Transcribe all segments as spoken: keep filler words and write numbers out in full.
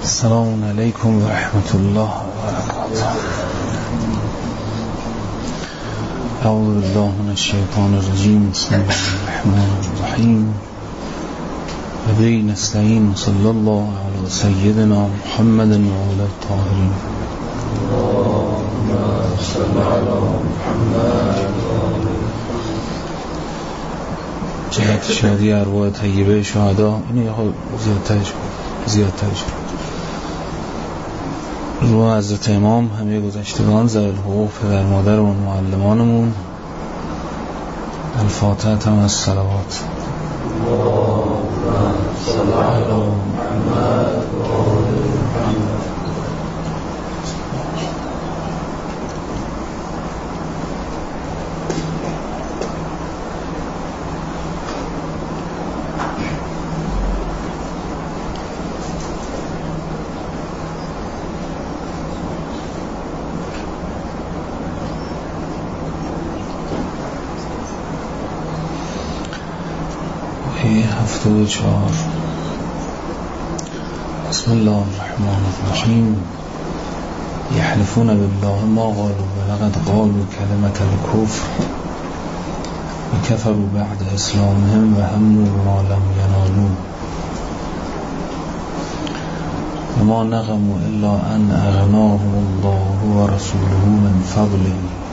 السلام علیکم و رحمت الله و برکاته. اعوذ بالله من الشیطان الرجیم. بسم الله الرحمن الرحیم. و به نستعین. صلی الله علی سیدنا محمد و آله الطاهرین. اللهم صل علی محمد. جهت شادی ارواح طیبه شهدا. اینو زیادترش زیادترش رو حضرت امام، همه گذشتگان، ذوی الحقوق، پدر مادر و معلمانمون. الفاتحه هم از صلوات. اللهم صل علی محمد و آل محمد. هفته و چهار. بسم الله الرحمن الرحیم. یحلفون بالله ما قالوا ولقد قالوا کلمة الکفر و کفروا بعد اسلامهم و هموا بما لم ینالوا و ما نقموا الا ان اغناهم الله و رسوله من فضله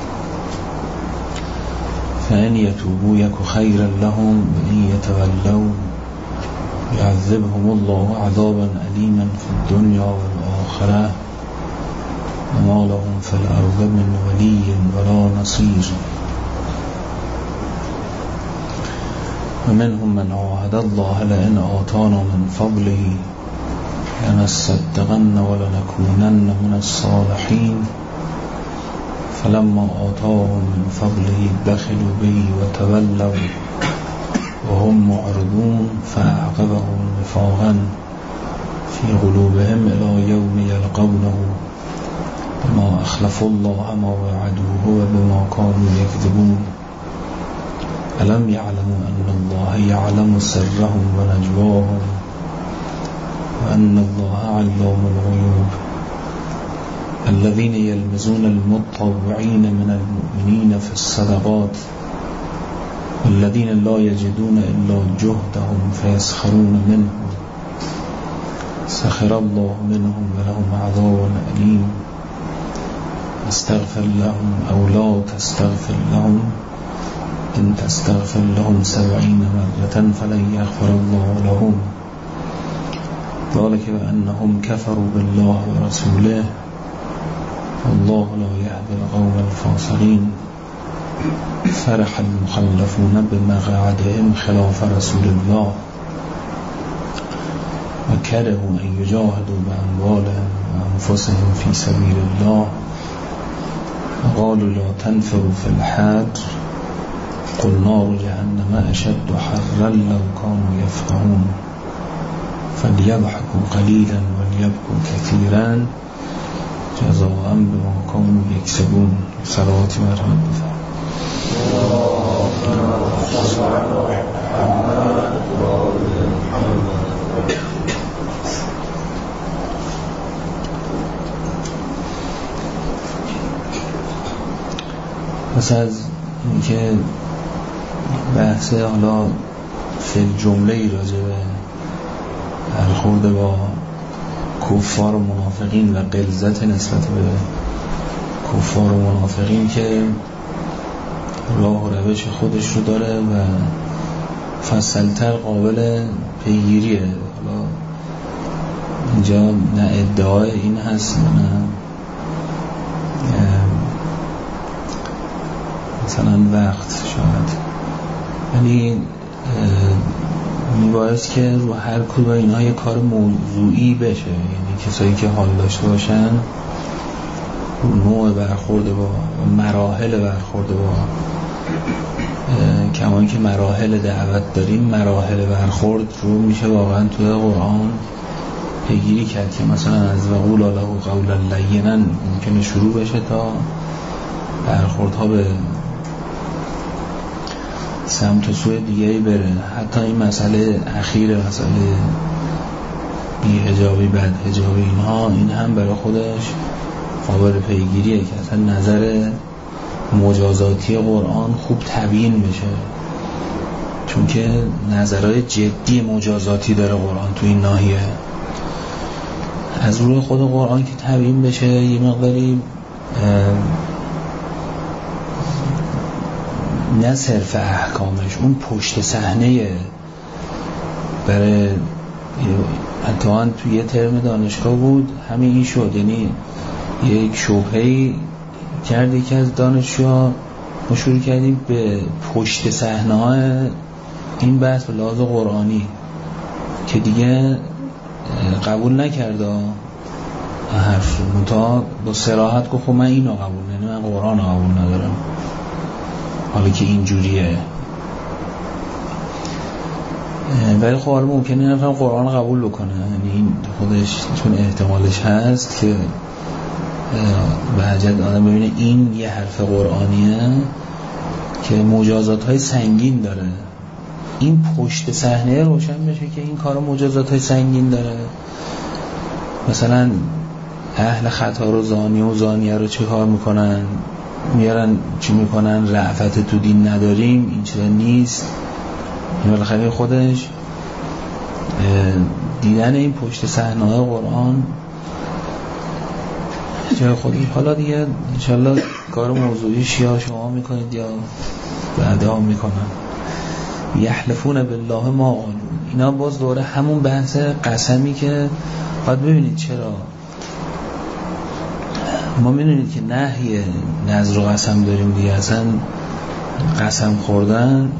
فإن يتوبوا يك خيرا لهم وإن يتولوا يعذبهم الله عذابا أليما في الدنيا والآخرة وما لهم في الأرض من ولي ولا نصير ومنهم من عاهد الله لئن آتانا من فضله لنصدقن ولنكونن من الصالحين فلما آتاهم من فضله بخلوا به وتولوا وهم معرضون فأعقبهم نفاقا في قلوبهم إلى يوم يلقونه بما أخلفوا الله ما وعدوه وبما كانوا يكذبون ألم يعلموا أن الله يعلم سرهم ونجواهم وأن الله علام الغيوب الذين يلمزون المتطوعين من المؤمنين في الصدقات والذين لا يجدون إلا جهدهم فيسخرون منهم سخر الله منهم ولهم عذاب أليم استغفر لهم أو لا تستغفر لهم إن تستغفر لهم سبعين مرة فلن يغفر الله لهم ذلك بأنهم كفروا بالله ورسوله والله لا يهدي القوم الفاسقين فرح المخلفون بمقعدهم خلاف رسول الله وكرهوا أن يجاهدوا بأموالهم وأنفسهم في سبيل الله وقالوا لا تنفروا في الحر قل نار جهنم أشد حرا لو كانوا يفقهون فليضحكوا قليلا وليبكوا كثيرا جزاء بما كانوا يكسبون. صلوات مرحمت بفرمایید. پس از اینکه بحث حالا فی جمله ای راجع به برخورد با کفار و منافقین و غلظت نسبت به کفار و منافقین که راه و روش خودش رو داره و فصلتر قابل پیگیریه. حالا اینجا نه ادعای این هست نه مثلا وقت شاید، یعنی میباید که رو هر کدوم اینها یه کار موضوعی بشه، یعنی کسایی که حال داشته باشن رو نوع برخورد با مراحل برخورد با کمان که مراحل دعوت داریم، مراحل برخورد رو میشه واقعا توی قرآن پیگیری کرد که مثلا از وقول له قولا لینا ممکنه شروع بشه تا برخوردها به سمت و سوی دیگری بره. حتی این مسئله اخیر، مسئله بی حجابی بد حجابی اینها، این هم برای خودش قابل پیگیریه که اصلا نظر مجازاتی قرآن خوب تبیین بشه، چون که نظرهای جدی مجازاتی داره قرآن تو این ناحیه. از روی خود قرآن که تبیین بشه یه مقداری نه صرف احکامش، اون پشت صحنه برای اتفاقاً توی یه ترم دانشگاه بود همین این شد، یعنی یک شبهه‌ای کرد یکی از دانشجوها، ما شروع کردیم به پشت صحنه‌های این بحث به لحاظ قرآنی که دیگه قبول نکرده حرف رو، منتها با صراحت گفت خب من اینو قبول نمی‌کنم، من قرآن رو قبول ندارم حالا که اینجوریه. ولی خب حالا ممکنه این نفرم قرآن قبول بکنه، یعنی این خودش چون احتمالش هست که به حجت آدم ببینه این یه حرف قرآنیه که مجازات های سنگین داره، این پشت صحنه روشن بشه که این کارا مجازات های سنگین داره. مثلا اهل خطا رو زانی و زانیه رو چه کار میکنن؟ میارن چی میکنن؟ رأفت تو دین نداریم، این چیزا نیست. این بالاخره خودش دیدن این پشت صحنه های قرآن جای خودی. حالا دیگه انشالله کار موضوعیش یا شما میکنید یا بعدا میکنن. یحلفون بالله ما قالوا، اینا باز دوره همون بحث قسمی که باید ببینید چرا ما میدونید که نهی نذر و قسم داریم دیگه. اصلا قسم خوردن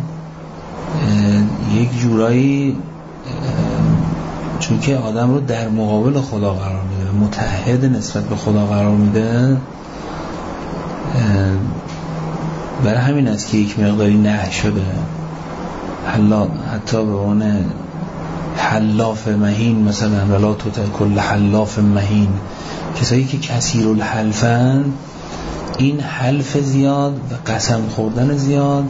یک جورایی چون که آدم رو در مقابل خدا قرار میده، متحد نسبت به خدا قرار میده، برای همین است که یک مقداری نهی شده. حلا حتی به اون حلاف مهین مثلا ولا توتل کل حلاف مهین، کسایی که کثیر الحلفن، این حلف زیاد و قسم خوردن زیاد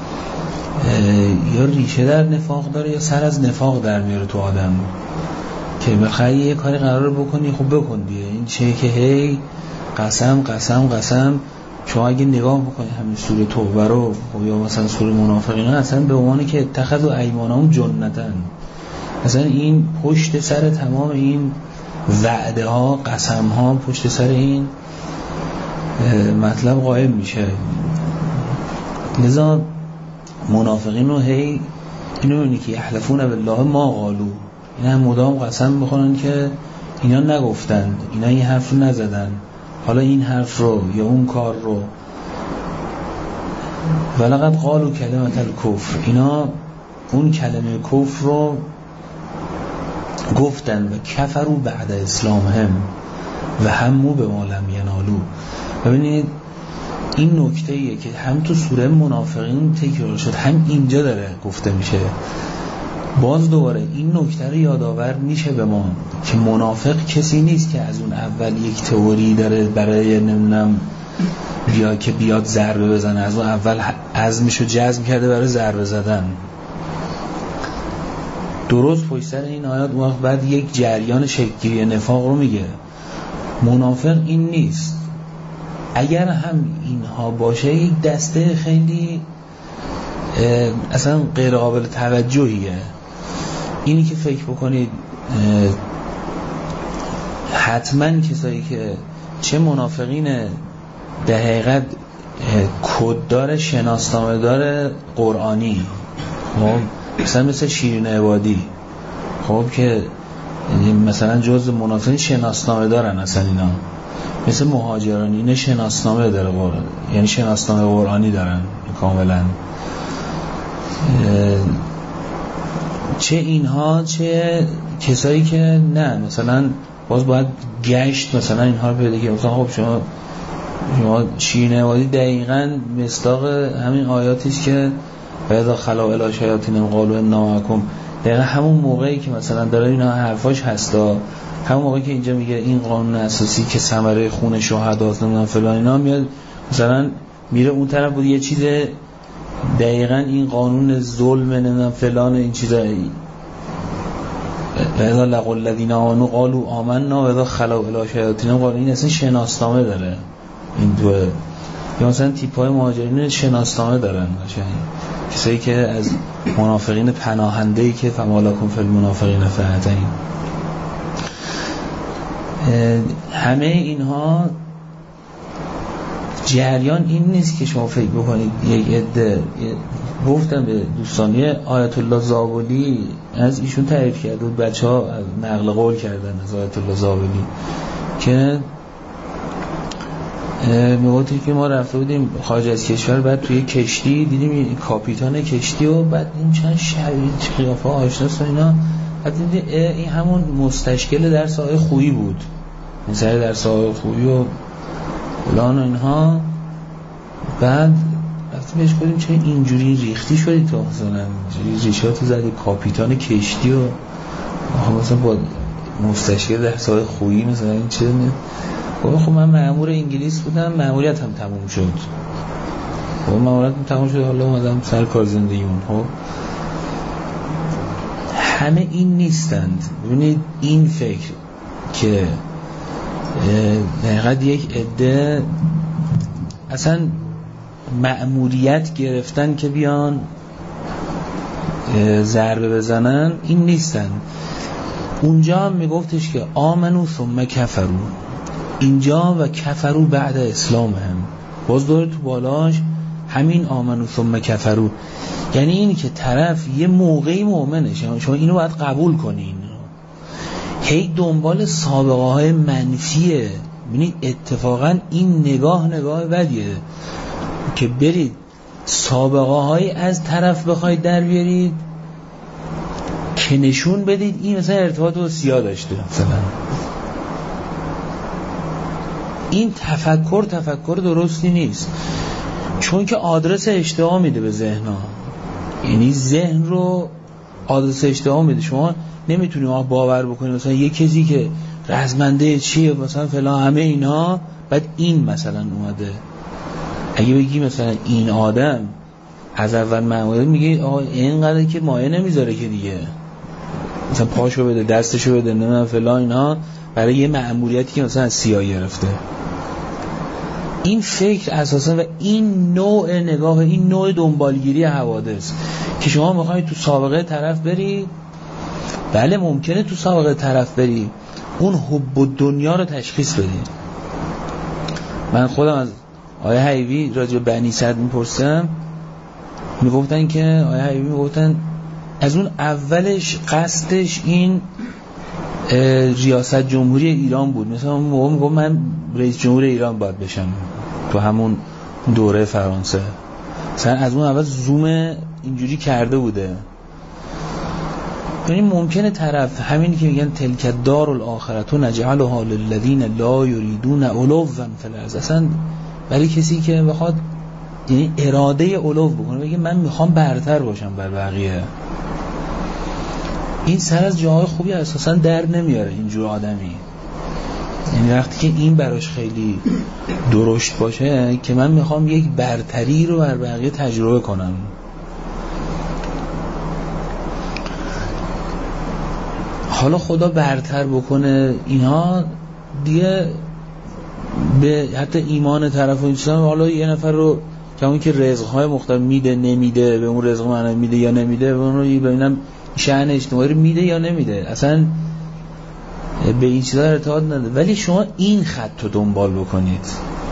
یا ریشه در نفاق داره یا سر از نفاق در میاره تو آدم، که بخوای یه کاری قرار بکنی خب بکن دیگه. این چه که هی قسم قسم قسم. شما اگه نگاه بکنی همین سوره توبه رو یا مثلا سوره منافقین، اصلا به عنوانی که اتخذوا ایمانهم جنتن، اصلا این پشت سر تمام این وعده ها قسم ها پشت سر این مطلب قائم میشه. لذا منافقین رو هی اینو میبینی که یحلفون بالله ما قالوا، اینا هم مدام قسم بخونن که اینا نگفتند، اینا این حرف رو نزدن، حالا این حرف رو یا اون کار رو. ولقد قالوا کلمة الکفر، اینا اون کلمه کفر رو گفتن و کفروا بعد اسلامهم و همو به ما لم ینالوا. ببینید این نکته ایه که هم تو سوره منافقین تکرار شد، هم اینجا داره گفته میشه. باز دوباره این نکته رو یادآور میشه به ما که منافق کسی نیست که از اون اول یک تئوری داره برای نمیدونم بیا که بیاد ضربه بزنه، از اون اول عزمشو جزم کرده برای ضربه زدن. درست پشت سر این آیات اون وقت بعد یک جریان شکلی نفاق رو میگه. منافق این نیست. اگر هم اینها باشه یک دسته خیلی اصلا غیر قابل توجهیه. اینی که فکر بکنید حتما کسایی که چه منافقین در حقیقت کددار شناسنامه دار قرآنی، خب مثلا مثل شیرین عبادی، خب که مثلا جز منافقین شناسنامه دارن، اصلا اینا مثل مهاجران اینا شناسنامه داره قرآن، یعنی شناسنامه قرآنی دارن کاملا. چه اینها چه کسایی که نه، مثلا باز باید گشت مثلا اینها رو پیدا کنید. مثلا خب شما شما شیرین عبادی دقیقاً مصداق همین آیاتی است که بعد خلا الی شیاطین قالوا انا معکم، دقیقاً همون موقعی که مثلا داره اینا حرفاش هستا، همون موقعی که اینجا میگه این قانون اساسی که ثمره خون شهداست نمیدونم فلان، اینا میاد مثلا میره اون طرف بود یه چیز دقیقاً این قانون ظلم نمیدونم فلان این چیزا لذا لقوا الذین آمنوا قالوا آمنا و اذا خلوا الی شیاطینهم قالوا. این اصلا شناسنامه داره این دو، یا مثلا تیپ‌های مهاجرین شناسنامه دارن، کسایی که از منافقین پناهنده‌ای که فما لکم فی المنافقین فئتین. همه اینها جریان این نیست که شما فکر بکنید یک عده. گفتم به دوستانی آیت الله زابلی از ایشون تعریف کرده بود، بچه‌ها نقل قول کردن از آیت الله زابلی که میگوید که ما رفته بودیم خارج از کشور، بعد توی کشتی دیدیم کاپیتان کشتی و بعد این چند شبیه قیافه آشناست و اینا، بعد دیدیم این همون مستشکل درس آقای خویی بود، این سر درس آقای خویی و فلان و اینها. بعد وقتی بهش گفتیم چه اینجوری ریختی شدی تو، مثلا ریشاتو زدی کاپیتان کشتی و مثلا با مستشکل درس آقای خویی مثلا این چه نه. خب من مأمور انگلیس بودم، مأموریت هم تموم شد. خب مأموریت هم تموم شد، حالا اومدم سر کار زندگیمون. خب همه این نیستند. ببینید این فکر که دقیقاً یک عده اصلا مأموریت گرفتن که بیان ضربه بزنن، این نیستن. اونجا هم میگفتش که آمنو ثم کفرو، اینجا و کفرو بعد اسلام هم باز داره تو بالاش همین آمنو ثم کفرو، یعنی این که طرف یه موقعی مؤمنه، شما اینو باید قبول کنین، هی دنبال سابقه های منفیه. ببینید اتفاقا این نگاه نگاه بدیه که برید سابقه های از طرف بخواید در بیارید که نشون بدید این مثلا ارتباط با سیاه داشته. مثلا این تفکر تفکر درستی نیست، چون که آدرس اشتباه میده به ذهن‌ها، یعنی ذهن رو آدرس اشتباه میده. شما نمیتونی ما باور بکنید مثلا یه کسی که رزمنده چیه مثلا فلان همه اینا، بعد این مثلا اومده. اگه بگی مثلا این آدم از اول معموله میگه آقا اینقدر که مایه نمیذاره که دیگه مثلا پاشو بده دستشو بده نه فلان اینا، برای یه مأموریتی که مثلا از سیاه گرفته. این فکر اساسا و این نوع نگاه، این نوع دنبالگیری حوادث که شما میخواید تو سابقه طرف بری، بله ممکنه تو سابقه طرف بری، اون حب و دنیا رو تشخیص بدی. من خودم از آیه حیوی راجع بنی سعد میپرسم، میگفتن که آیه حیوی میگفتن از اون اولش قصدش این ریاست جمهوری ایران بود. مثلا اون موقع میگفت من رئیس جمهور ایران باید بشم تو همون دوره فرانسه، مثلا از اون اول زوم اینجوری کرده بوده. یعنی ممکنه طرف همین که میگن تلک الدار الاخرة نجعلها للذین لا یریدون علوا فی الارض، اصلا برای کسی که بخواد یعنی اراده علو بکنه، بگه من میخوام برتر باشم بر بقیه، این سر از جای خوبی اساسا در نمیاره اینجور آدمی. یعنی وقتی که این براش خیلی درشت باشه که من میخوام یک برتری رو بر بقیه تجربه کنم. حالا خدا برتر بکنه اینها دیگه به حتی ایمان طرف و اینسان. حالا یه نفر رو که اون که رزق‌های مختلف میده نمیده، به اون رزق معنی میده یا نمیده، به اون رو ببینم شأن اجتماعی رو میده یا نمیده، اصلا به این چیزا ارتباط نداره. ولی شما این خط رو دنبال بکنید،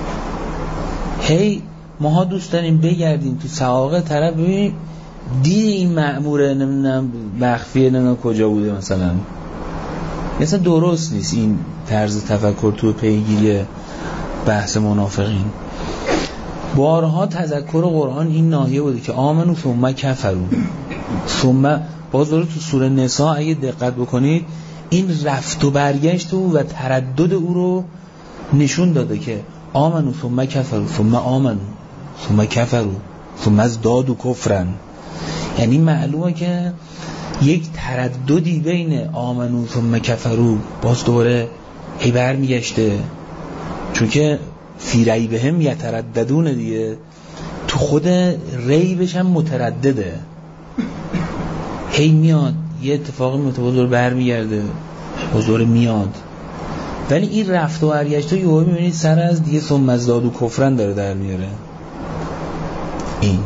هی ماها دوست داریم بگردیم تو سواقع طرف ببینیم دید این مأموره نمیدونم مخفیه نمیدونم کجا بوده مثلا. مثلا درست نیست این طرز تفکر تو پیگیری بحث منافقین. بارها تذکر قرآن این ناحیه بوده که آمنو ثم کفرو، ثم باز داره تو سوره نساء اگه دقت بکنید این رفت و برگشت او و تردد او رو نشون داده که آمنو ثم کفرو ثم آمنو ثم کفرو ثم ازداد و کفرن. یعنی معلومه که یک ترددی بین آمنو ثم کفرو باز دوره هی برمیگشته، چون که فی ریبهم یترددون دیگه، تو خود ریبش هم متردده، هی میاد یه اتفاقی متوازی برمیگرده حضور میاد، ولی این رفت و برگشت رو یهو میبینید سر از دیگه ثم ازدادوا کفرا داره در میاره. این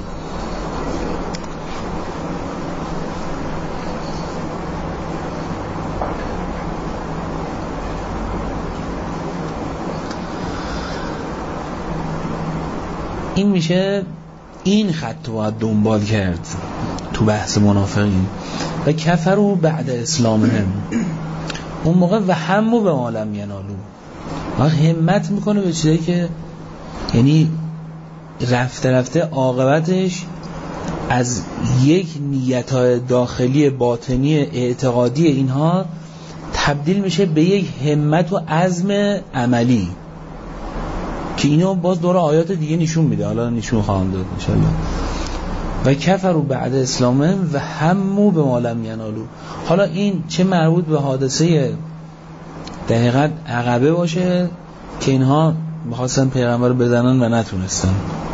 این میشه این خط رو باید دنبال کرد تو بحث منافقین. و کفروا بعد اسلامهم، اون موقع و همو به ما لم ینالو، وقت همت میکنه به چیزایی که یعنی رفته رفته عاقبتش از یک نیت‌های داخلی باطنی اعتقادی اینها تبدیل میشه به یک همت و عزم عملی که اینو باز دور آیات دیگه نشون میده، حالا نشون خواهم داد ان شاءالله. و کفروا بعد اسلامهم و همو به ما لم ینالو. حالا این چه مربوط به حادثه دقیقاً عقبه باشه که اینها می‌خواستن پیغمبر رو بزنن و نتونستن،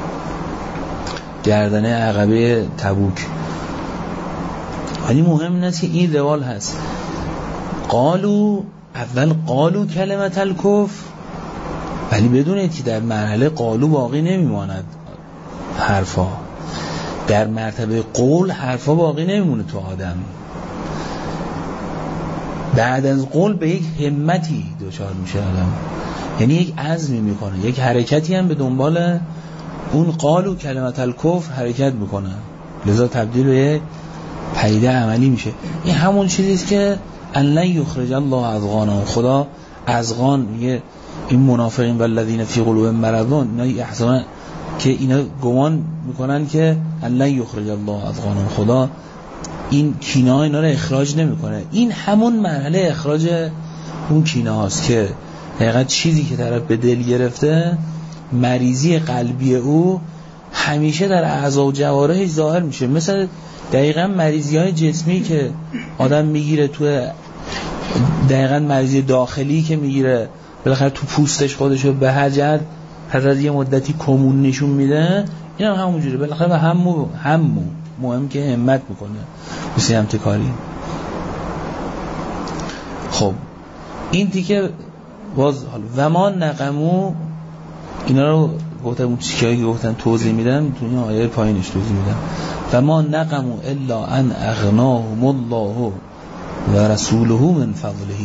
گردنه عقبه تبوک، ولی مهم نیست که این روال هست. قالو اول قالو کلمت الکفر، ولی بدونید که در مرحله قالو باقی نمیماند حرفا، در مرتبه قول حرفا باقی نمیمونه تو آدم، بعد از قول به یک همتی دچار میشه آدم، یعنی یک عزمی میکنه، یک حرکتی هم به دنبال اون قالو کلمت الکفر حرکت میکنه، لذا تبدیل به پدیده عملی میشه. این همون چیزیست که ان لن یخرج الله اذغانهم، خدا اذغان میگه این منافقین والذین فی قلوبهم مرض، اینا یحسبون که اینا گمان میکنن که ان لن یخرج الله اذغانهم، خدا این کینه ها اینا رو اخراج نمیکنه. این همون مرحله اخراج اون کینه هاست که حقیقت چیزی که طرف به دل گرفته، مریضی قلبی او همیشه در اعضا و جوارحش ظاهر میشه. مثل دقیقاً مریضی های جسمی که آدم میگیره، تو دقیقاً مریضی داخلی که میگیره بالاخره تو پوستش خودشو به هر جهت پس از یه مدتی کمون نشون میده، این هم همونجوره بالاخره و همو همو مهم که همت میکنه مثل همت کاری. خب این دیگه باز حالا و ما نقمو، اینا رو گفتم اون چیزایی که گفتن توضیح میدم تو این آیه پایینش توضیح میدم. و ما نقمو الا ان اغناهم الله و رسوله من فضله.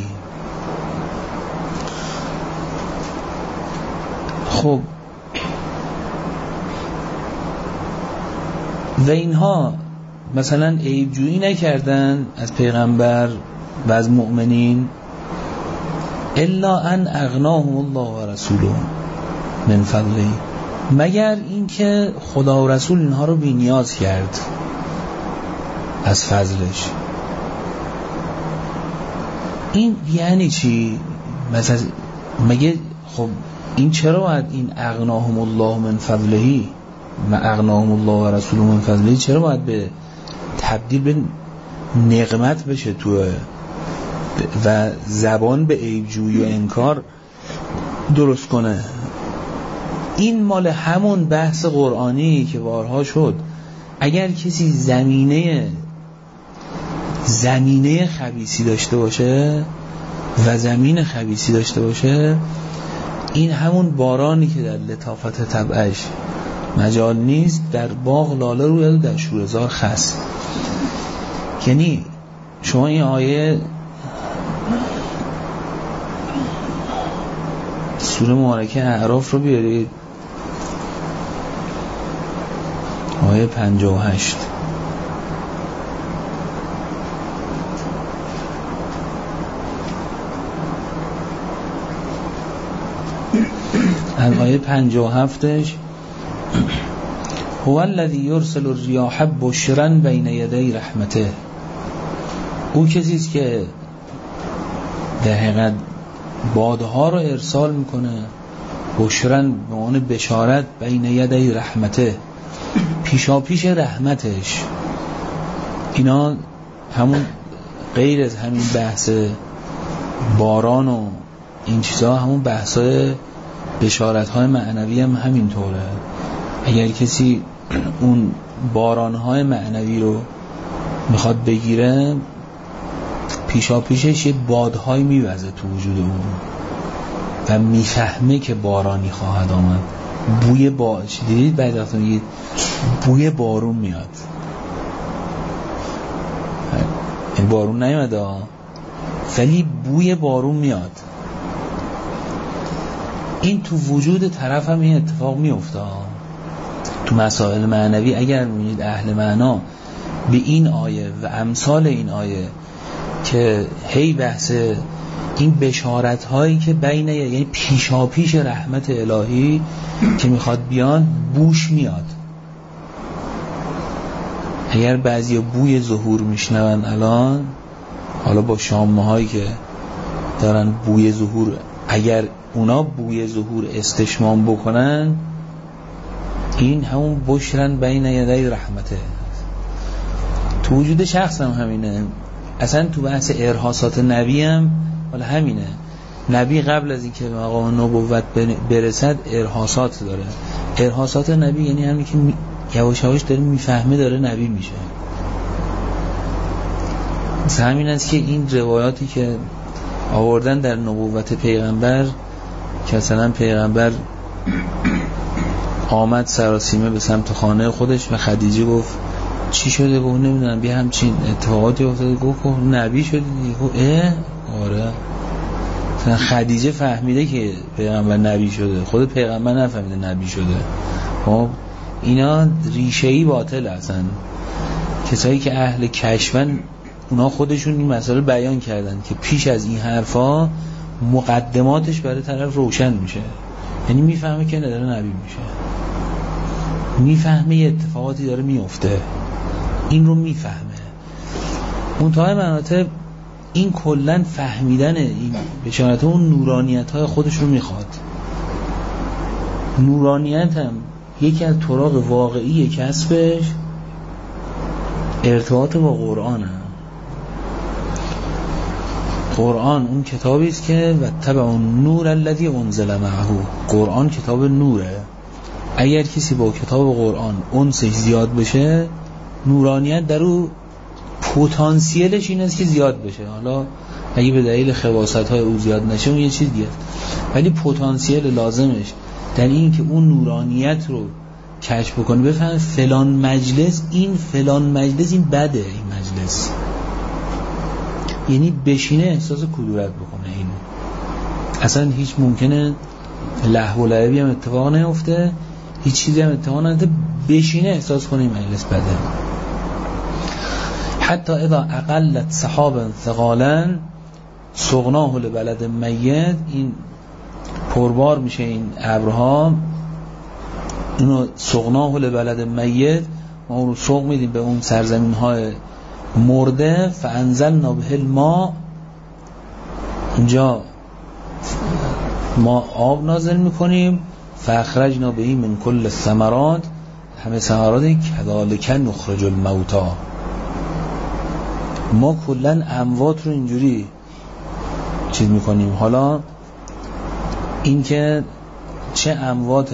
خب و اینها مثلا عیبجویی نکردن از پیغمبر و از مؤمنین الا ان اغناهم الله و رسوله من فضله، مگر اینکه خدا و رسول اینها رو بی نیاز کرد از فضلش. این یعنی چی؟ مثلا مگه خب این چرا باید این اغناهم الله من فضله و اغناهم الله و رسوله من فضله چرا باید به تبدیل به نقمت بشه تو و زبان به عیبجویی و انکار درست کنه؟ این مال همون بحث قرآنی که بارها شد. اگر کسی زمینه زمینه خبیثی داشته باشه و زمین خبیثی داشته باشه، این همون بارانی که در لطافت طبعش مجال نیست، در باغ لاله روی در شوره‌زار خس. یعنی شما این آیه سوره مبارکه اعراف رو بیارید، آیه پنجاه و هشت. از آیه پنجاه و هفتش هو الذی یرسل الریاح بشرا بین یدی رحمته، او کسی است که در حقیقت بادها رو ارسال میکنه، بشرا به معنی بشارت، بین یدی رحمته، پیشا پیش رحمتش. اینا همون غیر از همین بحث باران و این چیزها، همون بحثای بشارت‌های معنوی هم همینطوره. اگر کسی اون باران‌های معنوی رو میخواد بگیره، پیشا پیشش یه بادهایی میوزه تو وجود اون و میفهمه که بارانی خواهد آمد. بوی با دیدید بعد وقتا میگید بوی بارون میاد، این بارون نیومده ولی بوی بارون میاد. این تو وجود طرف هم این اتفاق میفته. تو مسائل معنوی اگر میگید اهل معنا به این آیه و امثال این آیه که هی بحث این بشارت هایی که بین یعنی پیشا پیش رحمت الهی که میخواد بیان بوش میاد. اگر بعضی بوی ظهور میشنون الان، حالا با شامه هایی که دارن بوی ظهور، اگر اونا بوی ظهور استشمام بکنن، این همون بشرن بین یدی رحمته. تو وجود شخص هم همینه. اصلا تو بحث ارهاصات نبی هم ولی همینه. نبی قبل از اینکه مقام نبوت برسد ارهاصات داره. ارهاصات نبی یعنی همین که یواش یواش داره میفهمه داره نبی میشه. مثل همین است که این روایاتی که آوردن در نبوت پیغمبر که مثلا پیغمبر آمد سراسیمه به سمت خانه خودش و خدیجه گفت چی شده؟ گفت نمیدونم بیا همچین اتفاقاتی افتاده. گفت نبی شدی؟ گفت اه آره. خدیجه فهمیده که پیغمبر نبی شده، خود پیغمبر نفهمیده نبی شده. خب اینا ریشه‌ای باطل هستن. کسایی که اهل کشفن اونا خودشون این مسئله بیان کردن که پیش از این حرفا مقدماتش برای طرف روشن میشه، یعنی میفهمه که نداره نبی میشه، میفهمه یه اتفاقاتی داره میفته، این رو میفهمه. منتهای مناطق این کلن فهمیدن این بشارت اون نورانیت های خودش رو میخواد. نورانیت هم یکی از طرق واقعی کسبش ارتباط با قرآن هم. قرآن اون کتابی است که و تبع اون نور الذی انزل معه. قرآن کتاب نوره. اگر کسی با کتاب قرآن انسش زیاد بشه، نورانیت در او پتانسیلش این است که زیاد بشه. حالا اگه به دلیل خواصت‌های او زیاد نشه اون یه چیز دیگه، ولی پتانسیل لازمش در این که اون نورانیت رو کشف بکنه، بفهم فلان مجلس این فلان مجلس این بده، این مجلس یعنی بشینه احساس کدورت بکنه. این اصلا هیچ ممکنه لهو و لعبی هم اتفاق نیفته، هیچ چیزی هم اتفاق نیفته، بشینه احساس کنه این مجلس بده. حتی اذا اقلت سحابا ثقالا سقناه لبلد میت. این پربار میشه این ابرها، اینو سقناه لبلد میت، ما اون رو سوق میدیم به اون سرزمین های مرده. فانزلنا به الماء، اینجا ما آب نازل میکنیم. فاخرجنا به من کل الثمرات، همه ثمراتی کذالک نخرج الموتى. ما کلن اموات رو اینجوری چیز میکنیم. حالا این که چه اموات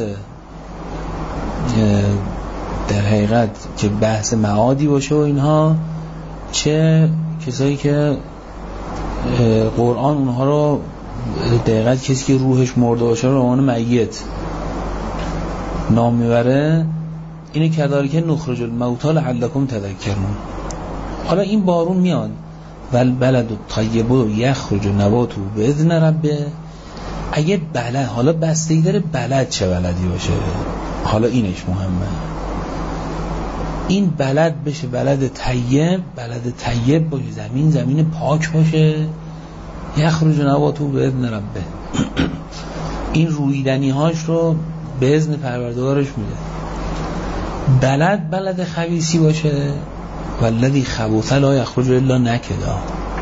در حقیقت که بحث معادی باشه و اینها، چه کسایی که قرآن اونها رو دقیقت کسی که روحش مرده باشه رو عنوان میت نام میبره. اینه کذالک نخرج الموتى لعلکم تذکرون. حالا این بارون میاد والبلد الطیب یخرج نباته باذن ربه. اگه بلد، حالا بستگی داره بلد چه بلدی باشه، حالا اینش مهمه. این بلد بشه بلد طیب، بلد طیب باشه، زمین زمین پاک باشه. یخرج نباته باذن ربه. این رویدنی هاش رو به اذن پروردگارش میده. بلد بلد خبیثی باشه، والذی خبث لا یخرج الا نکدا.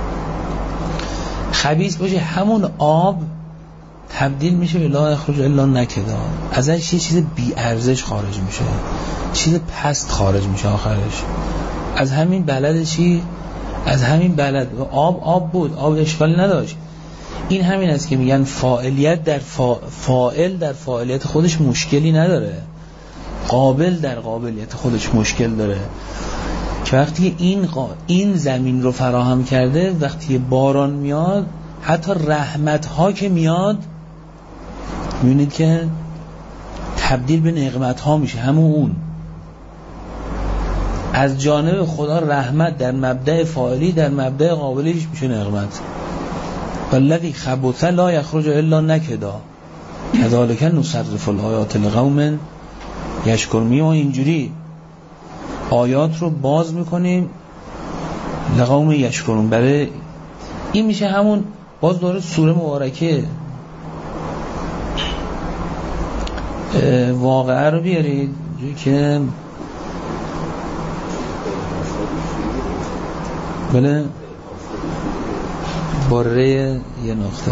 خبیث باشه همون آب تبدیل میشه به لا یخرج الا نکدا، ازش یه چیز بی ارزش خارج میشه، چیز پست خارج میشه آخرش. از همین بلد چی؟ از همین بلد آب آب بود، آب اشکال نداشت. این همین است که میگن فاعلیت در فا... فاعل در فاعلیت خودش مشکلی نداره، قابل در قابلیت خودش مشکل داره. که وقتی این قا... این زمین رو فراهم کرده، وقتی باران میاد، حتی رحمت ها که میاد میبینید که تبدیل به نقمت ها میشه. همون اون از جانب خدا رحمت در مبدأ فاعلی، در مبدأ قابلیش میشه نقمت. والذی خبث لا یخرج الا نکدا کذالک نصرف الآیات لقوم یشکرون. ما اینجوری آیات رو باز میکنیم لقوم یشکرون. برای این میشه همون باز داره سوره مبارکه واقعه رو بیارید که بله باره یه نقطه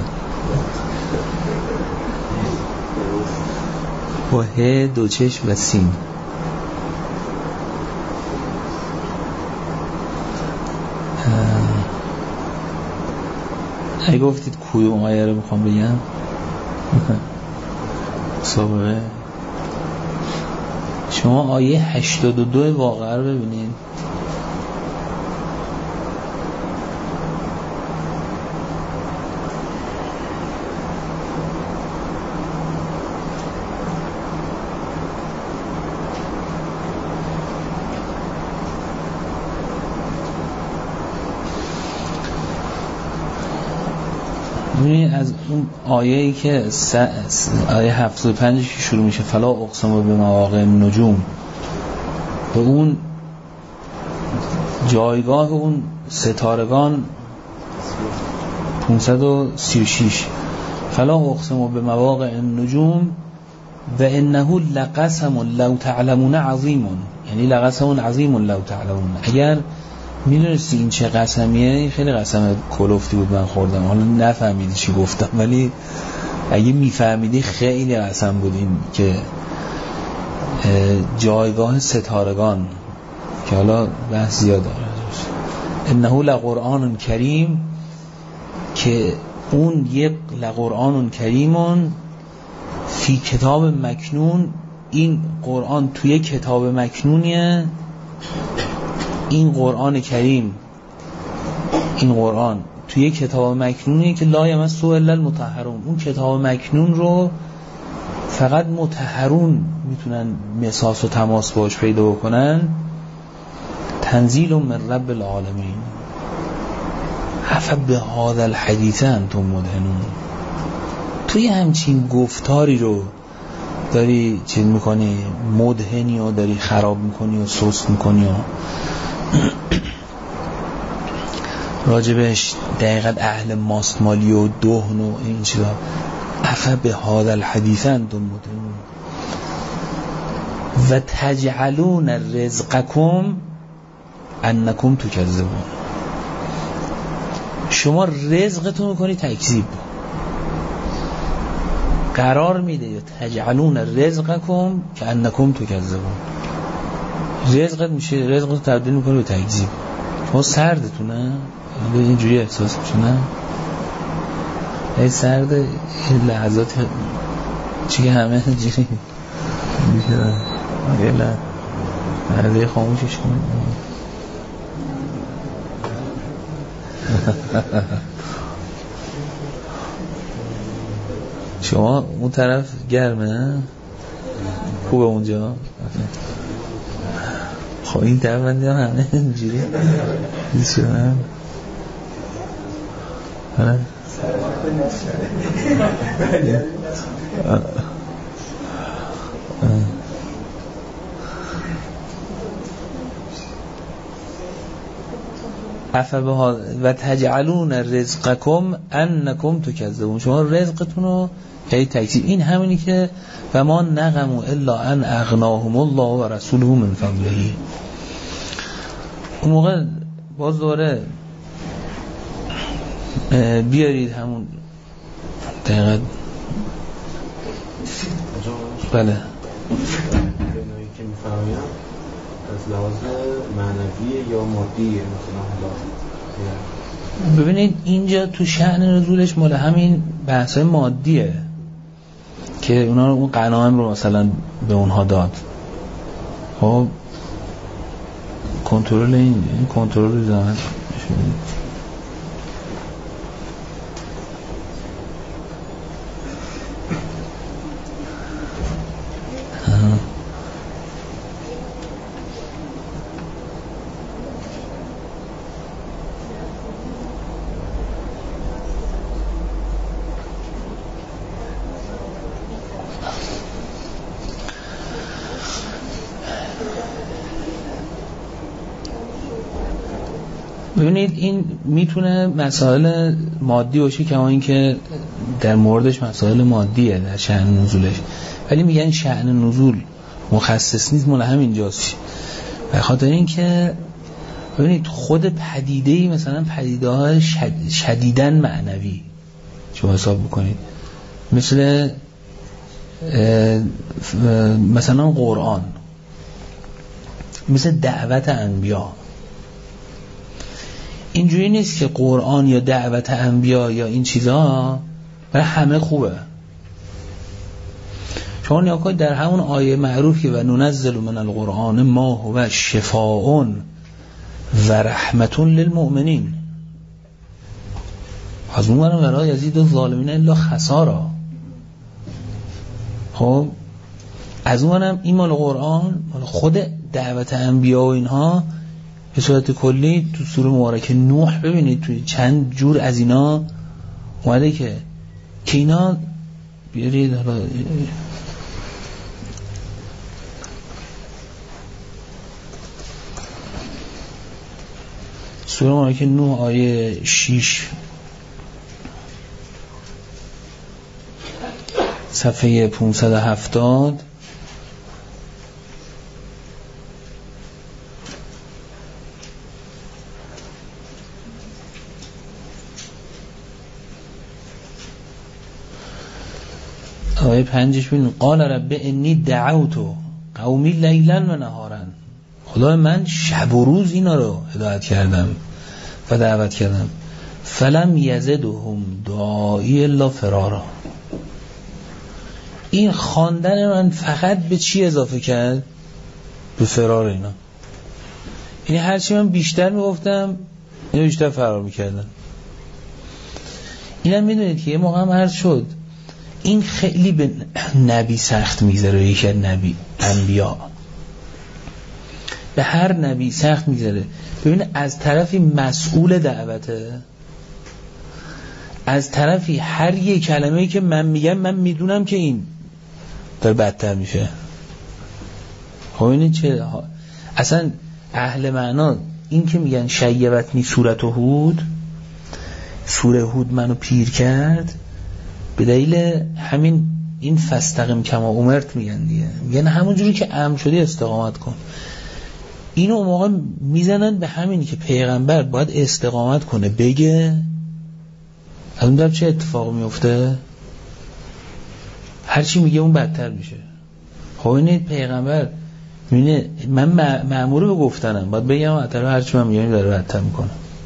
با ه دو چشم و سین. اگه گفتید کدوم آیه رو میخوام بگم سابقه شما آیه هشتاد و دو واقعه رو ببینید. از اون آیه‌ای که س... آیه هفتاد و پنج که شروع میشه فلا اقسم به مواقع النجوم، به اون جایگاه اون ستارگان پانصد و سی و شش فلا اقسم به مواقع النجوم و انه لقسم لو تعلمون عظیم، یعنی لقسم عظیم لو تعلمون. اگر میدونستی این چه قسمیه، خیلی قسم کلوفتی بود من خوردم، حالا نفهمیدی چی گفتم، ولی اگه میفهمیدی خیلی قسم بود این که جایگاه ستارگان که حالا بحث زیاد داره. انه لقرآن کریم، که اون یک لقرآن کریمون فی کتاب مکنون، این قرآن توی کتاب مکنونیه. این قرآن کریم، این قرآن توی کتاب مکنونیه که لا یمسه الا المطهرون. اون کتاب مکنون رو فقط مطهرون میتونن مساس و تماس باش پیدا بکنن. تنزیل من رب العالمین. افبه هذا الحدیث انتم مدهنون. توی همچین گفتاری رو داری چیز میکنی، مدهنی و داری خراب میکنی و سست میکنی و راجبش دقیقاً اهل ماستمالی و دهن و این چیزا. افبه هذا الحدیث انتم مدهنون و تجعلون رزقکم انکم تکذبون. شما رزقتون میکنی تکذیب قرار میده. یا تجعلون رزقکم که انکم تکذبون. رزقت میشه، رزقت تبدیل میکنی به تکذیب. شما سردتونه اینجوری احساس میشه، نه ای سرد این لحظات چی که همه جوری میشه. اگه مرده خاموشش کنید. شما اون طرف گرمه خوبه اونجا. خب این طرف من دیدم همه اینجوری دیشونم. حالا افبها و تجعلون رزقکم انکم تکذبون. شما رزقتون رو یعنی تکذیب. این همینی که و ما نقموا الا ان اغناهم الله و رسوله من فضله. اون موقع باز دوره بیارید همون دقیقا بله که میفرمایم از لحاظ معنوی یا مادی مثلا. ببینید اینجا تو شأن نزولش مال همین بحثای مادیه که اونا رو اون غنایم رو مثلا به اونها داد. خب کنترل این این کنترل زمان ببینید این میتونه مسائل مادی باشه کما اینکه در موردش مسائل مادیه در شأن نزولش، ولی میگن شأن نزول مخصص نیست، مال همینجاست. به خاطر اینکه ببینید خود پدیده‌ای مثلا پدیده‌های شد... شدیداً معنوی شما حساب بکنید، مثل مثلا قرآن، مثل دعوت انبیا. اینجوری نیست که قرآن یا دعوت انبیا یا این چیزها برای همه خوبه. شما نیا کنید در همون آیه معروفی و ننزل من القرآن ما هو شفاء و رحمت للمؤمنین از اون برم ولا یزید الظالمین الا خسارا. خب از اون برم این مال قرآن، مال خود دعوت انبیا و اینها به صورت کلی. تو سوره مبارکه نوح ببینید توی چند جور از اینا اومده که که اینا بیارید حالا سوره مبارکه نوح آیه شش صفحه پانصد و هفتاد آیه پنجش ببین قال رب انی دعوت قومی لیلا و نهارا. خدا من شب و روز اینا رو هدایت کردم و دعوت کردم. فلم یزدهم دعایی الا فرارا. این خواندن من فقط به چی اضافه کرد؟ به فرار اینا. یعنی هرچی من بیشتر میگفتم اینا بیشتر فرار میکردن. اینم میدونید که یه موقع هم عرض شد این خیلی به نبی سخت میگذره، یکی از نبی انبیا به هر نبی سخت میگذره. ببین از طرفی مسئول دعوته، از طرفی هر یک کلمه‌ای که من میگم من میدونم که این داره بدتر میشه. خب این چه اصلا اهل معنا این که میگن شیبتنی سورت هود، سوره هود منو پیر کرد، به دلیل همین این فاستقم کما امرت میگن دیگه، میگن همون جوری که امر شدی استقامت کن. اینو موقع میزنن به همین که پیغمبر باید استقامت کنه بگه. از اون در چه اتفاق میفته؟ هرچی میگه اون بدتر میشه. خب این پیغمبر میبینه من مأمور به گفتنم، باید بگم اطلاع هرچی من میگم داره بدتر میکنه.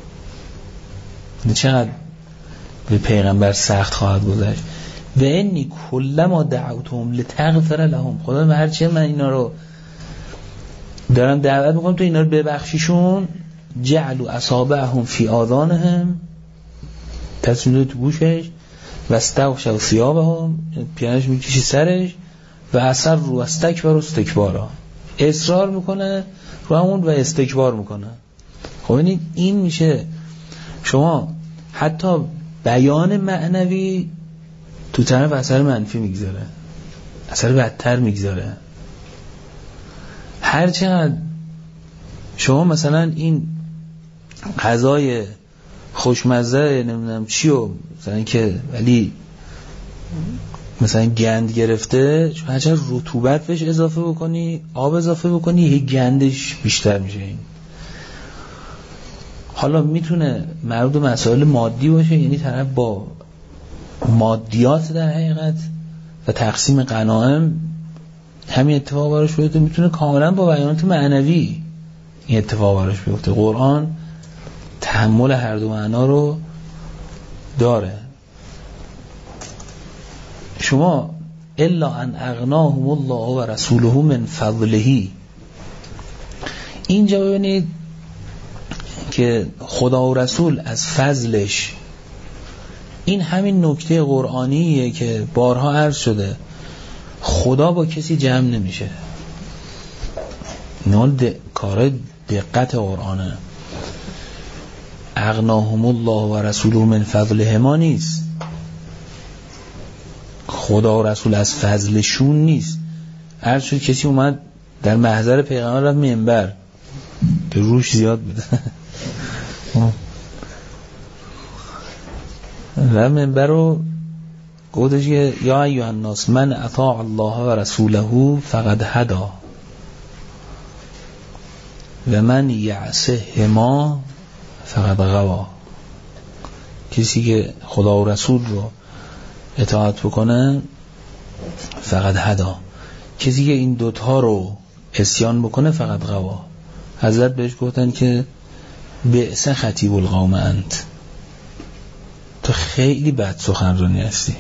چقدر به پیغمبر سخت خواهد گذشت. و انی کلما دعوتهم لتغفر لهم. خدا هرچی من اینا رو دارم دعوت میکنم تو اینا رو ببخشیشون، جعلوا اصابعهم فی آذانهم، تصمیم تو گوشش، و استغشوا ثیابهم، پیانش میکشی سرش، و اثر رو استکبر و استکبارا، اصرار میکنه رو همون و استکبار میکنه. خب این این میشه شما حتی بیان معنوی تو طرف اثر منفی میگذاره، اثر بدتر میگذاره. هرچقدر شما مثلا این غذای خوشمزه نمیدونم چی و مثلا که ولی مثلا گند گرفته، هرچقدر رطوبت بهش اضافه بکنی، آب اضافه بکنی، یه گندش بیشتر میشه. این حالا میتونه مربوط به مسائل مادی باشه، یعنی طرف با مادیات در حقیقت و تقسیم غنایم همین اتفاق براش بیفته. میتونه کاملا با بیانات معنوی این اتفاق براش بیفته. قرآن تحمل هر دو معنا رو داره. شما الا ان اغناهم الله و رسوله من فضله، اینجا ببینید که خدا و رسول از فضلش، این همین نکته قرآنیه که بارها عرض شده، خدا با کسی جمع نمیشه. نال د... کار دقت قرآنه. اغناهم الله و رسوله من فضله ما نیست، خدا و رسول از فضلشون نیست. هر شد کسی اومد در محضر پیغمبر رفت منبر که روش زیاد بوده و منبر رو گفتش که یا ایها الناس من اطاع الله و رسوله فقد هدا و من یعصهما فقد غوا. کسی که خدا و رسول رو اطاعت بکنه فقد هدا، کسی که این دوتا رو عصیان بکنه فقد غوا. حضرت بهش گفتن که بئس خطیب القوم انت، تو خیلی بد سخنرانی هستی.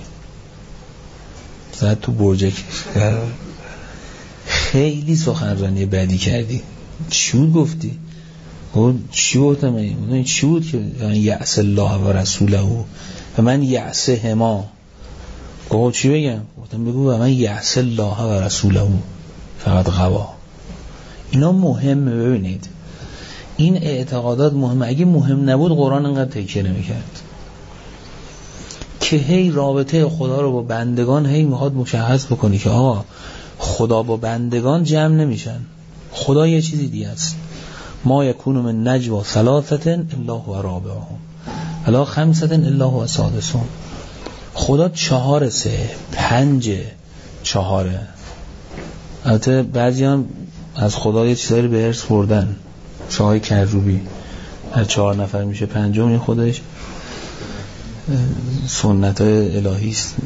زد تو برجک خیلی سخنرانی بدی کردی. چی بود گفتی؟ چی گفتم این؟ چی بود که یعص الله و رسوله و من یعصهما؟ گفت چی بگم؟ گفتم بگو و من یعص الله و رسوله فقط غوا. اینا مهمه. ببینید این اعتقادات مهمه. اگه مهم نبود قرآن انقدر تکیه نمی‌کرد. که هی رابطه خدا رو با بندگان هی میخواد مشخص بکنی که آقا خدا با بندگان جمع نمیشن، خدا یه چیزی دیگه است. ما یکون من نجوا ثلاثه الا هو رابعهم ولا خمسه الا هو سادسهم. خدا چهار سه پنج چهاره. البته بعضی هم از خدا یه چیزایی به ارث بردن، شاهای کروبی از چهار نفر میشه پنجم، این خودش سنت های الهی است.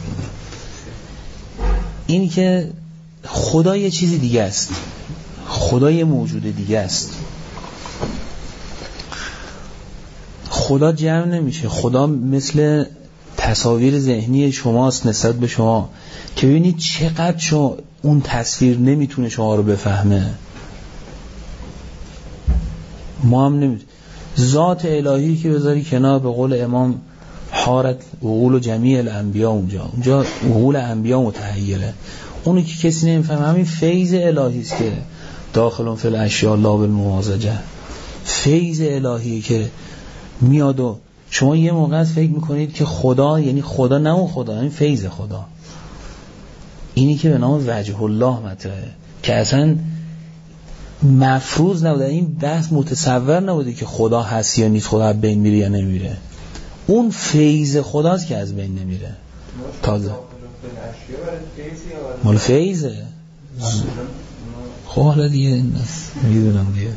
این که خدا یه چیزی دیگه است، خدا یه موجود دیگه است. خدا جمع نمیشه. خدا مثل تصاویر ذهنی شماست نسبت به شما که ببینید چقدر شما اون تصویر نمیتونه شما رو بفهمه. ما هم نمیتونه. ذات الهی که بذاری کنار، به قول امام حارت عقول جمیع الانبیا، اونجا اونجا عقول انبیا متحیره. اونی که کسی نمیفهمه همین فیض الهی است که داخلون فی الاشیاء لا بالممازجه. فیض الهی که میاد و شما یه موقع فکر میکنید که خدا یعنی خدا، نه اون خدا، این فیض خدا. اینی که به نام وجه الله مطرحه که اصلا مفروض نبوده، این بحث متصور نبوده که خدا هست یا نیست، خدا بین میره یا نمیره. اون فیض خداست که از بین نمیره. تازه مال فیضه. خب حالا دیگه میدونم دیگه.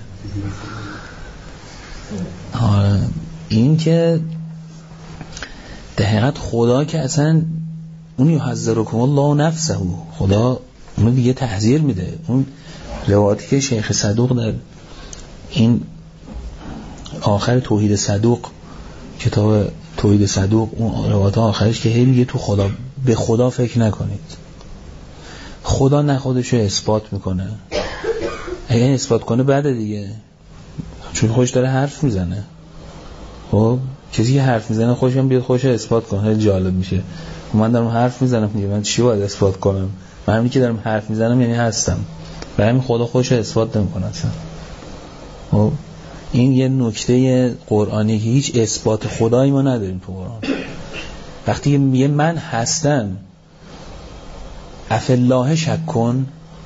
آره این که در حقیقت خدا که اصلا اون یحذرکم الله نفسه، خدا اون دیگه تحذیر میده. اون روایتی که شیخ صدوق در این آخر توحید صدوق، کتاب توحید صدوق، اون روایت آخرش که هی میگه تو خدا، به خدا فکر نکنید. خدا نه خودشو اثبات میکنه، اگه اثبات کنه بعد دیگه، چون خودش داره حرف میزنه. خب کسی که حرف میزنه خودش هم بیاد خودش اثبات کنه، خیلی جالب میشه. من دارم حرف میزنم میگه من چی باید اثبات کنم؟ من همین که دارم حرف میزنم یعنی هستم. برای همین خدا خودش اثبات نمیکنه اصلا. خب این یه نکته قرآنی که هیچ اثبات خدایی ما نداریم تو قرآن. وقتی میگه من هستم، افالله شک کن،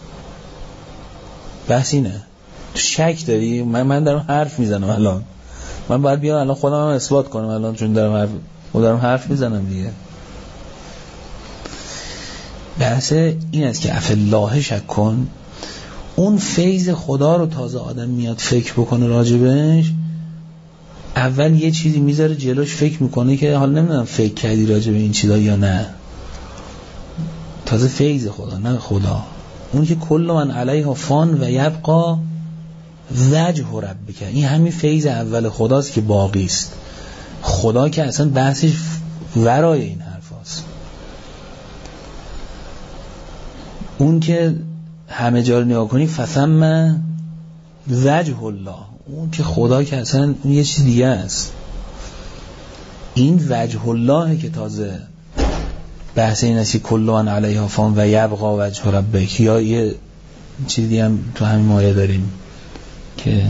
بس اینه. تو شک داری؟ من من دارم حرف میزنم الان، من باید بیام الان خودم هم اثبات کنم الان، چون دارم حرف دارم حرف میزنم دیگه. بحث این است که افالله شک کن. اون فیض خدا رو تازه آدم میاد فکر بکنه راجبش، اول یه چیزی میذاره جلوش، فکر میکنه که حالا نمیدونم فکر کردی راجب این چیزا یا نه. تازه فیض خدا، نه خدا. اون که کل من علیها فان و یبقا وجه ربک، این همین فیض اول خداست که باقی است. خدا که اصلا بحثش ورای این حرف هست. اون که همه جا رو نگاه کنی فثم وجه الله، اون که خدا که اصلا اون یه چیز دیگه است. این وجه الله که تازه بحث این است که کلان علیها فان و یبقا وجه ربک، یا یه چیز دیگه هم تو همین آیه داریم که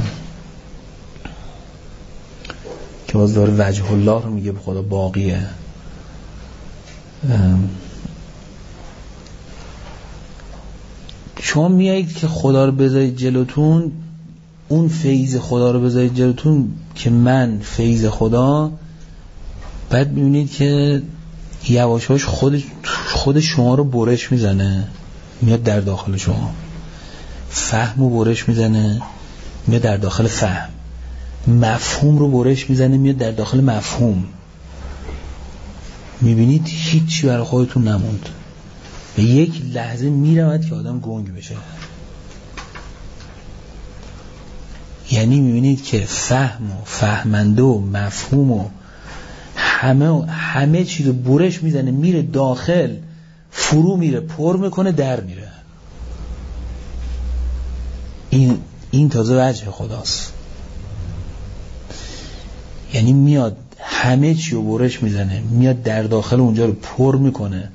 که باز داره وجه الله رو میگه به خدا باقیه. شما میایید که خدا رو بذارید جلوتون، اون فیض خدا رو بذارید جلوتون که من فیض خدا، بعد میبینید که یواشاش خود خود شما رو برش میزنه میاد در داخل شما، فهم رو برش میزنه میاد در داخل فهم، مفهوم رو برش میزنه میاد در داخل مفهوم. میبینید هیچی برای خودتون نموند. به یک لحظه میرود که آدم گنگ بشه. یعنی میبینید که فهم و فهمنده و مفهوم و همه همه چیز رو برش میزنه میره داخل، فرو میره، پر میکنه، در میره. این این تازه وجه خداست. یعنی میاد همه چی رو برش میزنه میاد در داخل اونجا رو پر میکنه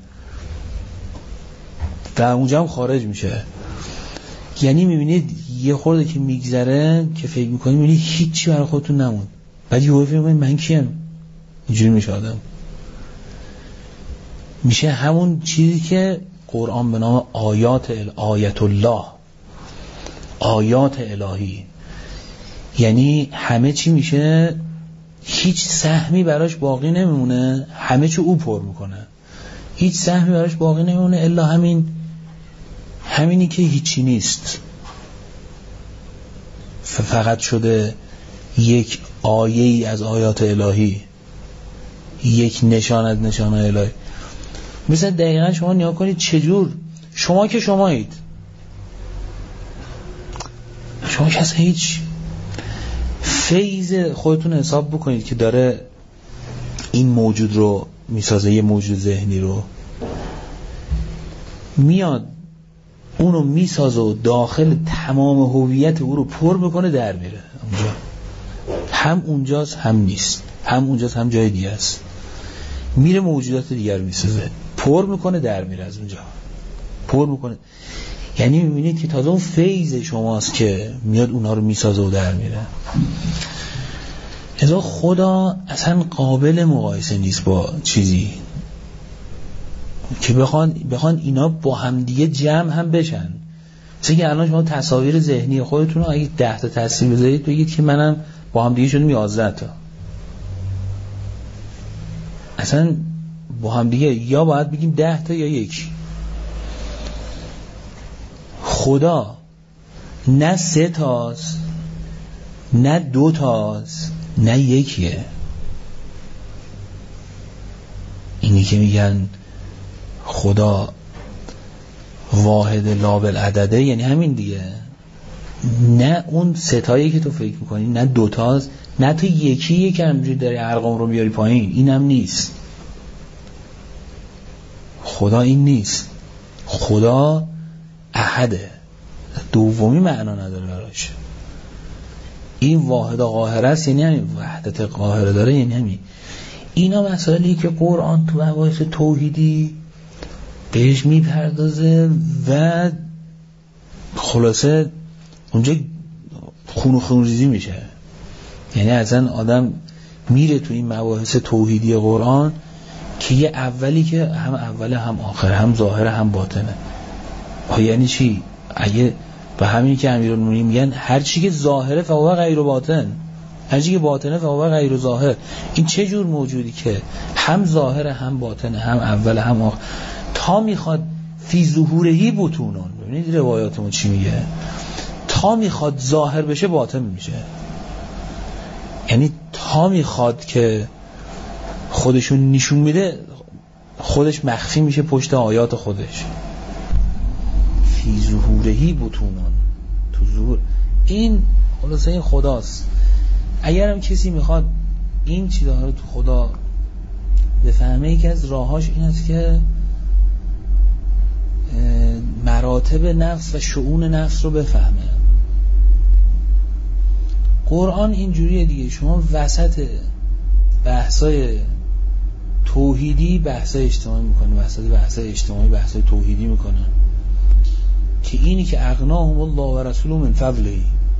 و اونجا هم خارج میشه. یعنی میبینید یه خورده که میگذره که فکر میکنید میبینید هیچی برای خودتون نموند، بعد یه فکر میکنید من کیم؟ اینجوری میشه آدم. میشه همون چیزی که قرآن به نام آیات ال... آیت الله، آیات الهی، یعنی همه چی میشه هیچ سهمی براش باقی نمیمونه، همه چی او پر میکنه، هیچ سهمی براش باقی نمیمونه الا همین همینی که هیچی نیست، فقط شده یک آیه ای از آیات الهی، یک نشان از نشان الهی. مثلا دقیقا شما نیا کنید چجور شما که شمایید، شما که اصلا هیچ فیض خودتون حساب بکنید که داره این موجود رو میسازه، یه موجود ذهنی رو میاد اونو میسازه و داخل تمام هویت او رو پر میکنه، در میره اونجا. هم اونجاست هم نیست، هم اونجاست هم جای دیگه است. میره موجودات دیگر میسازه، پر میکنه، در میره از اونجا، پر میکنه. یعنی میبینید که تازه اون فیض شماست که میاد اونا رو میسازه و در میره. لذا خدا اصلا قابل مقایسه نیست با چیزی که بخوان بخوان اینا با هم دیگه جمع هم بشن. مثلا که الان شما تصاویر ذهنی خودتون رو اگه ده تا تصویر بذارید بگید که منم با هم دیگه شدیم یازده تا، اصلا با هم دیگه یا باید بگیم ده تا یا یک. خدا نه سه تاست نه دو تاست نه یکیه. اینی که میگن خدا واحد لا بالعدده یعنی همین دیگه. نه اون ستایی که تو فکر میکنی، نه دوتاست، نه تو یکیه که همجوری داری ارقام رو میاری پایین، این هم نیست. خدا این نیست. خدا احده، دومی معنا نداره براش. این واحد قاهر است یعنی همین وحدت قاهره داره، یعنی همین. اینا مسائلی که قرآن تو مباحث توحیدی بهش میپردازه و خلاصه اونجا خون و خونریزی میشه. یعنی اصلا آدم میره تو این مباحث توحیدی قرآن که یه اولی که هم اوله هم آخر، هم ظاهر هم باطنه. یعنی چی؟ اگه به همینی که امیرالمومنین میگن هر چی که ظاهره فهو غیر باطن، هر چی که باطنه فهو غیر ظاهر. این چه جور موجودی که هم ظاهره هم باطنه، هم اول هم آخر، تا میخواد فی ظهورهی بطونون. ببینید روایاتمون چی میگه، تا میخواد ظاهر بشه باطن میشه. یعنی تا میخواد که خودشون نشون میده خودش مخفی میشه پشت آیات خودش. فی ظهورهی بطونون، تو ظهور. این خلاصه این خداست. اگر هم کسی میخواد این چیزها رو تو خدا بفهمه، یکی از راهاش این است که مراتب نفس و شؤون نفس رو بفهمه. قرآن اینجوریه دیگه، شما وسط بحثای توحیدی بحثای اجتماعی میکنه، وسط بحثای اجتماعی بحثای توحیدی میکنه که اینی که اغناهم الله و رسوله من فضله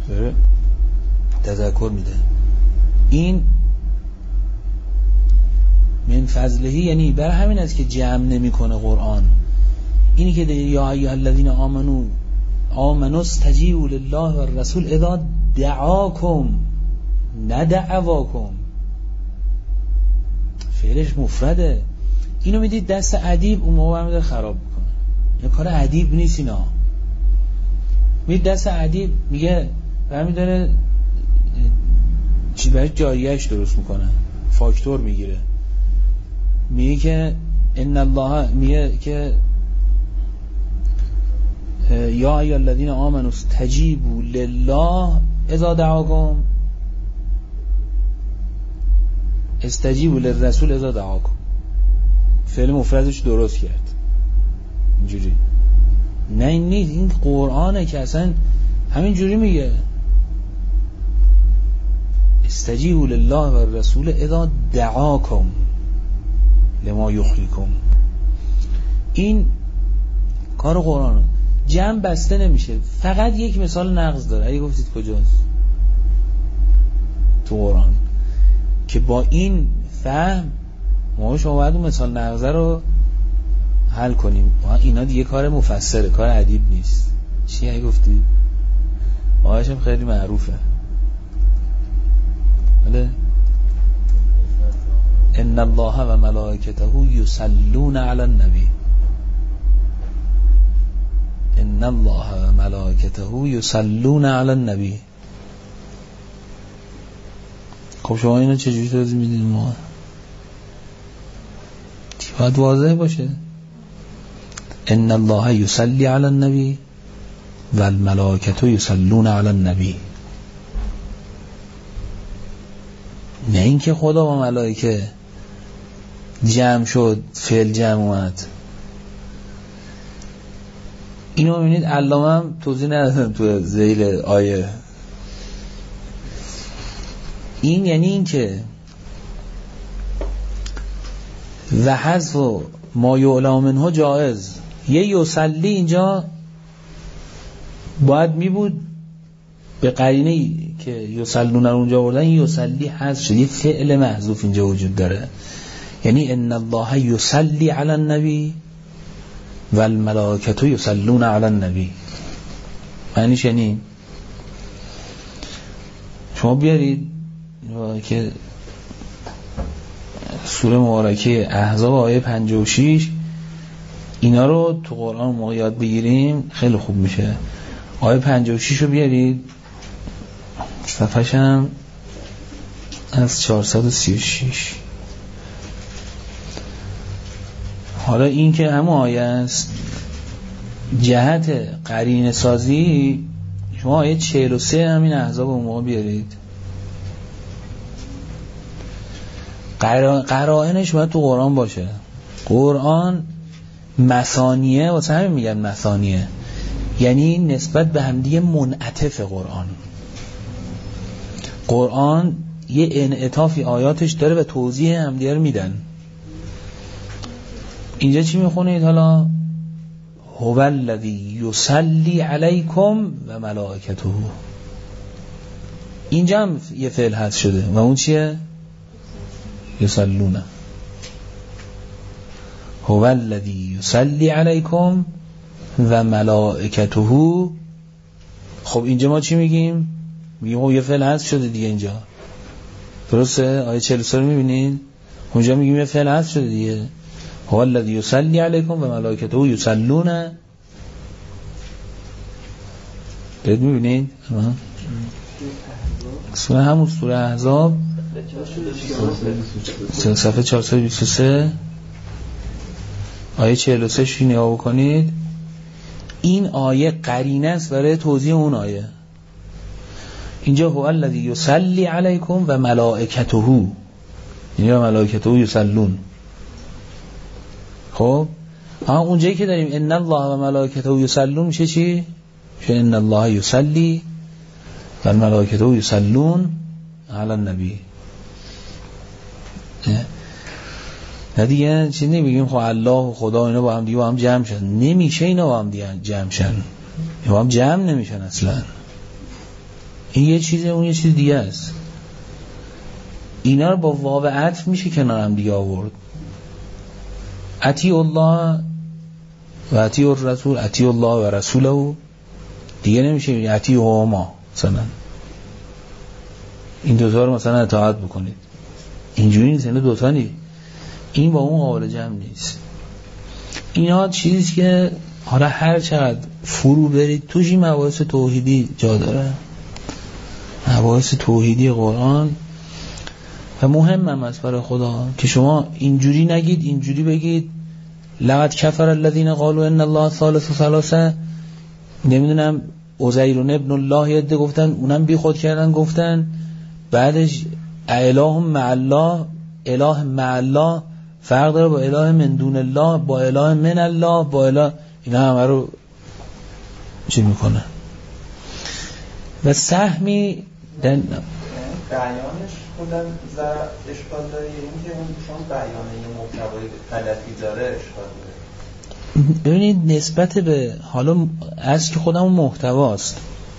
تذکر میده. این من فضله یعنی برای همین است که جمع نمیکنه قرآن. اینی که یا ایها الذین آمنو آمنوا استجیبوا لله و الرسول اذا دعاکم ندعواکم، فعلش مفرده. اینو میدید دست ادیب اون موقع هم داره خراب میکنه. این کار ادیب نیست، اینا میدید دست ادیب میگه برمی داره چی برای جاریهش درست میکنه، فاکتور میگیره، میگه که ان الله، میگه که یا ایها الذین آمنوا استجیبوا لله اذا دعاکم استجیبوا للرسول اذا دعاکم. فعل مفردش درست کرد اینجوری. نه این نیست، این قرآنه که اصلا همین جوری میگه استجیبوا لله و الرسول اذا دعاکم لما یحییکم. این کار قرآنه، جمع بسته نمیشه. فقط یک مثال نقض داره. اگه گفتید کجاست تو قرآن که با این فهم ما شما باید اون مثال نقضه رو حل کنیم. اینا دیگه کار مفسره، کار ادیب نیست. چی اگه گفتید؟ آیش هم خیلی معروفه. بله ان الله و ملائکته یصلون علی النبی، ان الله و ملائکته یصلون علی النبی. خب شما اینو چجوری توضیح میدید؟ ما باید واضح باشه. ان الله یصلی علی النبی و الملائکه یصلون علی النبی. نه اینکه خدا و ملائکه جمع شد، فعل جمع اومد. اینو ببینید علامه هم توضیح ندادم تو ذیل آیه. این یعنی این که و حذف ما یعلم منه جائز. یه یصلی اینجا باید می بود به قرینه که یصلون اونجا بردن، یصلی حذف شد، یه فعل محذوف اینجا وجود داره. یعنی ان الله یصلی علی النبی و الملائکه یصلون علی النبی. معنیش یعنی شما بیارید که سوره مبارکه احزاب آیه پنجاه و شش اینا رو تو قرآن ما یاد بگیریم خیلی خوب میشه. آیه پنجاه و شش رو بیارید، صفحه‌ش هم از چهارصد و سی و شش. حالا این که همون آیه است، جهت قرینه سازی شما آیه چهل و سه همین احزاب اون موقع بیارید. قرائنش باید تو قرآن باشه. قرآن مثانیه، واسه همین میگن مثانیه، یعنی نسبت به همدیگه منعطف. قرآن قرآن یه انعطافی آیاتش داره و توضیح همدیگه رو میدن. اینجا چی میخونید حالا؟ هو الذی یصلی علیکم و ملائکته. اینجا هم یه فعل حذف شده و اون چیه؟ یصلون. هو الذی یصلی علیکم و ملائکته. خب اینجا ما چی میگیم؟ میگیم یه فعل حذف شده دیگه اینجا، درسته؟ آیه چهل و سه رو میبینید؟ اونجا میگیم یه فعل حذف شده دیگه. هو الذی یصلی علیکم و ملائکته یصلون. دارید میبینید؟ سوره همون سوره احزاب صفحه چهارصد و بیست و سه آیه چهل و سه رو نگاه بکنید. این آیه قرینه است برای توضیح اون آیه. اینجا هو الذی یصلی علیکم و ملائکته، یعنی ملائکته یصلون. خب اما اونجایی که داریم ان الله و ملائکته یصلون میشه چی؟ میشه ان الله یصلی و الملائکه یصلون علی النبی. نه دیگه چی نمیگیم خب الله و خدا اینا با هم دیگه با هم جمع شدن، نمیشه اینا با هم دیگه جمع شدن، با هم جمع نمیشن اصلا. این یه چیزه اون یه چیز دیگه است. اینا رو با واو عطف میشه کنار هم دیگه آورد. اطیع الله و اطیع الرسول، اطیع الله و رسوله دیگه نمیشه اطیع هما مثلا این دوتا رو مثلا اطاعت بکنید، اینجوری نیست. اینا دوتا نیست، این با اون قابل جمع نیست. اینا چیزی که حالا هر چقدر فرو برید توش این مباحث توحیدی جا داره، مباحث توحیدی قرآن و مهم هم است برای خدا که شما اینجوری نگید، اینجوری بگید لقد کفر الذین قالوا ان الله ثالث ثلاثه، نمیدونم عزیر ابن الله یده گفتن، اونم بی خود کردن گفتن، بعدش اله مع الله، اله مع الله فرق داره با اله من دون الله، با اله من الله، با اله، اینا همه رو چی میکنن و سهمی در بیانش خودم زر اشکال داره، این که اون چون بیانه یه محتوای غلطی داره اشکال داره. ببینید نسبت به حالا از که خودم محتواست،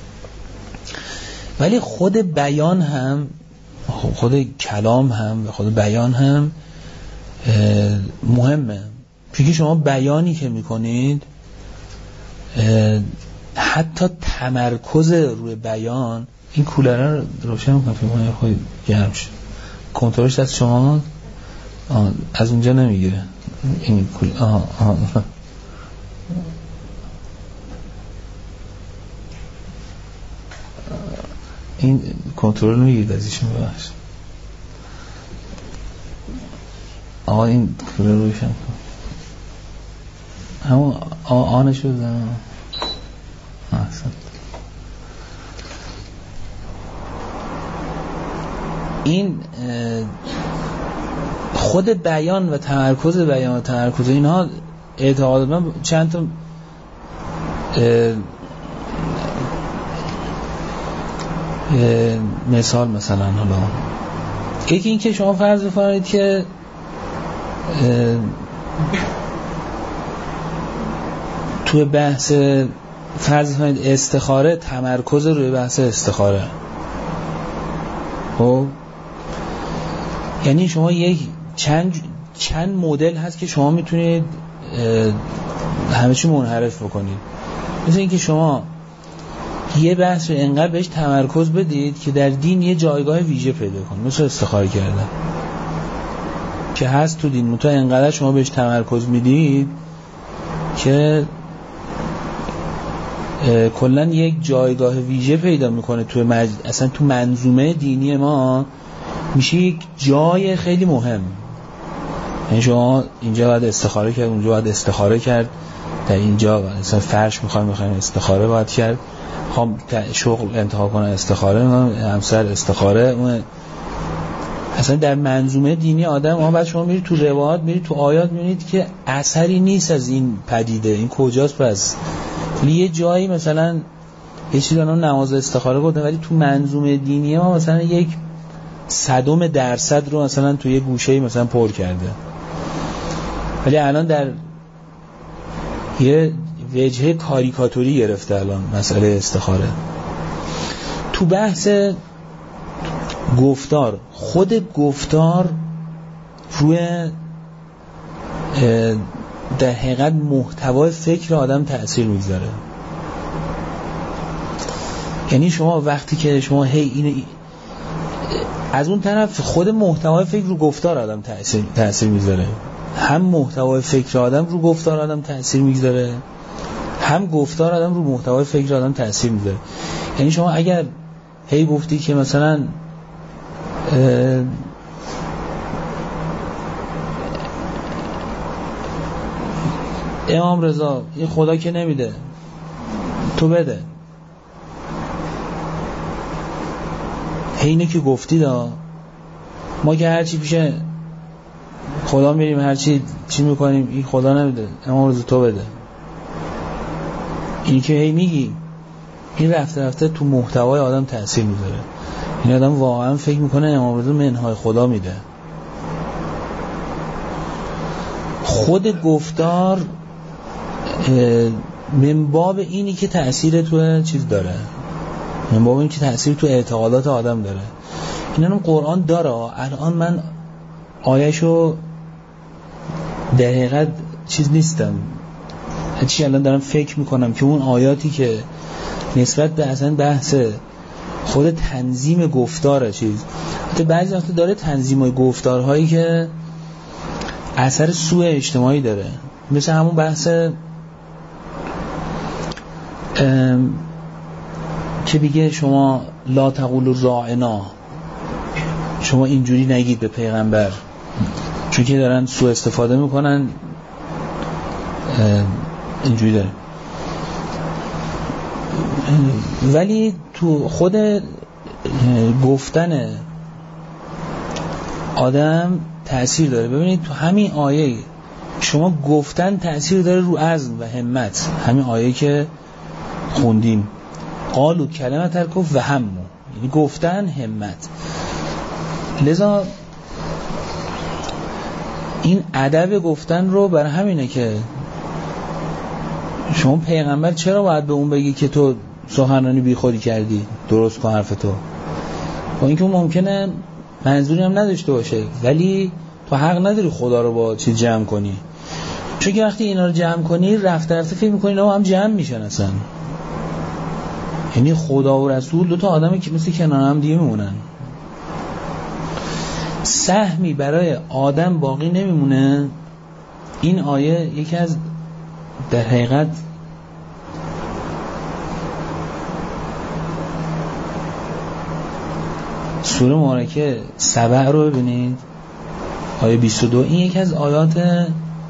ولی خود بیان هم، خود کلام هم و خود بیان هم مهمه. چون شما بیانی که میکنید حتی تمرکز روی بیان، این کولره رو روشن میکنم فیلم خود گرم شد، کنترلش دست شما از اونجا نمیگیره این کول آه آه این کنترل میگیرد از ایشون ببخش. آقا این کولر رو روشن کن، همون آنش بزن. احسن. این خود بیان و تمرکز بیان و تمرکز اینها اعتقاد من چند تا مثال مثلا حالا یکی این که شما فرض بفرمایید که توی بحث فرض بفرمایید استخاره، تمرکز روی بحث استخاره، خب یعنی شما یک چند چند مدل هست که شما میتونید همه چی منحرف بکنید. مثل اینکه شما یه بحث رو انقدر بهش تمرکز بدید که در دین یه جایگاه ویژه پیدا کنه، مثل استخاره کردن که هست تو دین، متا انقدر شما بهش تمرکز میدید که کلا یک جایگاه ویژه پیدا میکنه تو مج... اصلا تو منظومه دینی ما میشه یک جای خیلی مهم. یعنی شما اینجا باید استخاره کرد، اونجا باید استخاره کرد، در اینجا مثلا فرش میخوایم میخوایم استخاره باید کرد، خواهم شغل انتخاب کنم استخاره میکنم، همسر استخاره اون. اصلا در منظومه دینی آدم ما بعد شما میرید تو روایات، میرید تو آیات، میرید که اثری نیست از این پدیده، این کجاست؟ پس یه جایی مثلا یه چیزی دارن نماز استخاره گفتن، ولی تو منظومه دینی ما مثلا یک صدم درصد رو مثلا تو یه گوشه‌ای مثلا پر کرده، ولی الان در یه وجهه کاریکاتوری گرفته الان مسئله استخاره. تو بحث گفتار، خود گفتار روی در حقیقت محتوای فکر آدم تأثیر میذاره. یعنی شما وقتی که شما هی اینو از اون طرف خود محتوای فکر رو گفتار آدم تأثیر تأثیر میذاره، هم محتوای فکر آدم رو گفتار آدم تأثیر میذاره، هم گفتار آدم رو محتوای فکر آدم تأثیر میذاره. یعنی شما اگر هی گفتی که مثلا امام رضا این خدا که نمیده تو بده، اینه که گفتی دا ما که هرچی پیشه خدا میریم هرچی چی میکنیم این خدا نمیده، امام رضا تو بده، این که هی میگی این رفته رفته تو محتوای آدم تأثیر میذاره. این آدم واقعا فکر میکنه امام رضا منهای خدا میده. خود گفتار من باب اینی که تأثیر تو چیز داره، من باب اینی که تأثیر تو اعتقادات آدم داره. این هم قرآن داره. الان من آیهشو در حقیقت چیز نیستم، چی الان دارم فکر میکنم که اون آیاتی که نسبت به اصلا بحث خود تنظیم گفتاره چیز، حتی بعضی وقت داره تنظیم گفتارهایی که اثر سوء اجتماعی داره، مثل همون بحث که بگه شما لا تقولوا راعنا، شما اینجوری نگید به پیغمبر، چون که دارن سوء استفاده میکنن. اینجوری داره. ولی تو خود گفتن آدم تأثیر داره. ببینید تو همین آیه شما گفتن تأثیر داره رو عزم و همت. همین آیه که خوندیم قالوا کلمة الکفر و همو، یعنی گفتن همت. لذا این ادب گفتن رو برای همینه که شما پیغمبر چرا باید به اون بگی که تو سخنرانی بی خودی کردی، درست کن حرف تو، با اینکه ممکنه منظوری هم نداشته باشه، ولی تو حق نداری خدا رو با چی جمع کنی، چون که وقتی اینا رو جمع کنی رفته رفته فکر می‌کنی اینا هم جمع میشن اصلا. یعنی خدا و رسول دو تا آدمی که مثل کنار هم دیگه میمونن، سهمی برای آدم باقی نمیمونه. این آیه یکی از در حقیقت سوره مبارکه سبع رو ببینید، آیه بیست و دو. این یکی از آیات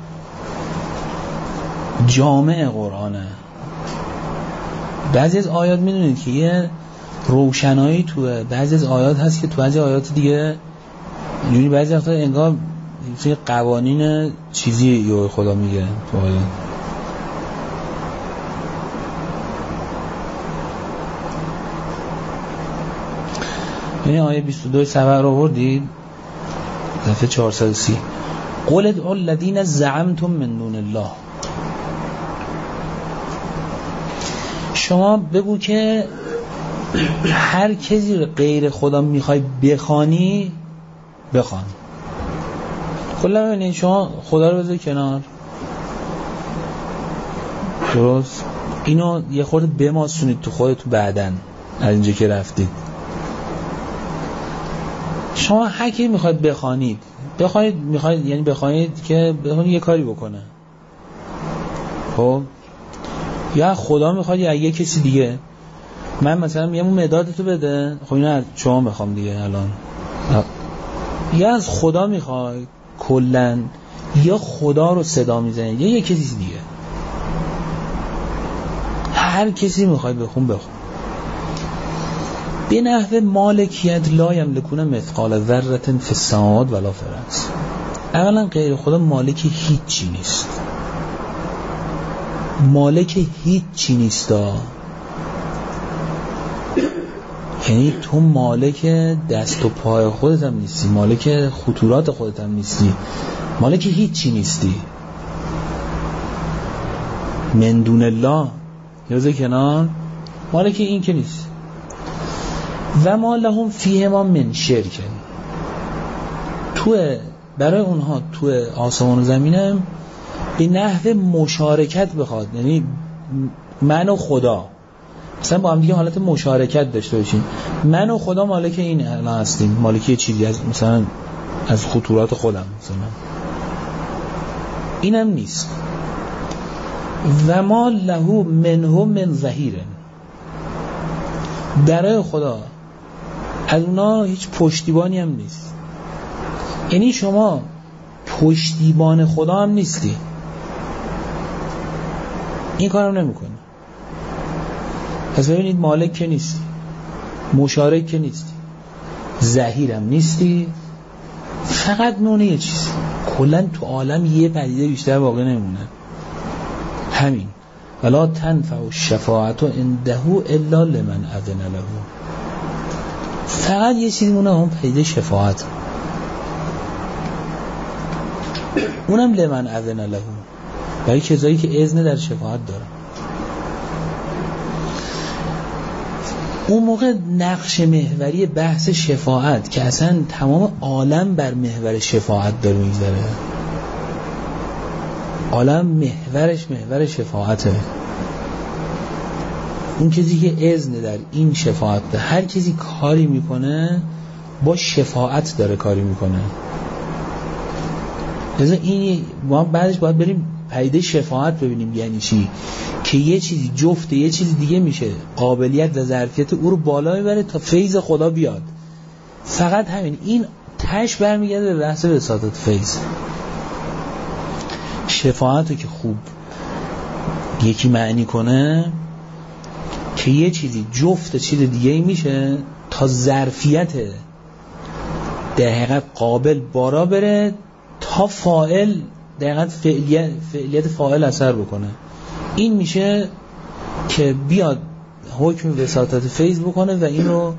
جامع قرآنه. بعضی از آیات میدونید که یه روشنایی توه، بعضی از آیات هست که تو بعضی آیات دیگه اینجوری بعضی وقتا انگار یه قوانین چیزی یا خدا میگه تو آیات. این آیه بیست و دو سبع رو بردید، صفحه چهارصد و سی. قل ادعوا الذین زعمتم من دون الله، شما بگو که هر کسی غیر خدا میخوای بخوانی بخوان. کلا ببینید شما خدا رو بذار کنار، درست؟ اینو یه خورده بماسونید تو خودتون بعدن از اینجا که رفتید. شما هر کی میخواید بخوانید بخواید میخواید یعنی بخواید که بخواید یه کاری بکنه، خب یا خدا میخواد یا یه کسی دیگه. من مثلا میگم اون مدادتو بده، خب اینو از شما میخوام دیگه الان، یا از خدا میخوای کلن، یا خدا رو صدا میزنید یا یه کسی دیگه. هر کسی میخواد بخون بخون. به نحو مالکیت لا یملکون مثقال ذره فی السماوات ولا فی الارض. اولا غیر خدا مالک هیچ چی نیست، مالک هیچ چی نیست. یعنی تو مالک دست و پای خودت هم نیستی، مالک خطورات خودت هم نیستی، مالک هیچ چی نیستی. من دون الله یوزه کنار، مالک این که نیست. و ما لهم فیه ما من شرک، تو برای اونها تو آسمان و زمینم به نحو مشارکت بخواد، یعنی من و خدا مثلا با هم دیگه حالت مشارکت داشته باشیم. من و خدا مالک این الان هستیم، مالکی چیزی از مثلا از خطورات خودم مثلا اینم نیست. و ما له منهم من ظهیر، برای خدا از اونا هیچ پشتیبانی هم نیست. یعنی شما پشتیبان خدا هم نیستی، این کارم نمیکنی. پس ببینید مالک که نیستی، مشارک که نیستی، ظهیرم نیستی، فقط مونه یه چیز، کلن تو عالم یه پدیده بیشتر باقی نمونه، همین. ولا تنفع الشفاعت عنده الا لمن اذن له. فقط یه چیزی مونه، هم پیدا شفاعت، اونم لمن اذن له، برای کسایی که اذن در شفاعت دارن. اون موقع نقش محوری بحث شفاعت که اصلا تمام عالم بر محور شفاعت داره میگذره، عالم محورش محور شفاعته. اون کسی که اذن در این شفاعت ده، هر کسی کاری میکنه با شفاعت داره کاری میکنه. لذا این ما بعدش باید بریم پدیده شفاعت ببینیم یعنی چی، که یه چیزی جفت یه چیز دیگه میشه، قابلیت و ظرفیت او رو بالا میبره تا فیض خدا بیاد. فقط همین. این تش برمیگرده به بحث وساطت فیض. شفاعت رو که خوب یکی معنی کنه که یه چیزی جفت چیز دیگه میشه تا ظرفیت در حقیقت قابل بارا بره تا فاعل در حقیقت فعلیت, فعلیت فاعل اثر بکنه. این میشه که بیاد حکم وساطت فیض بکنه و این رو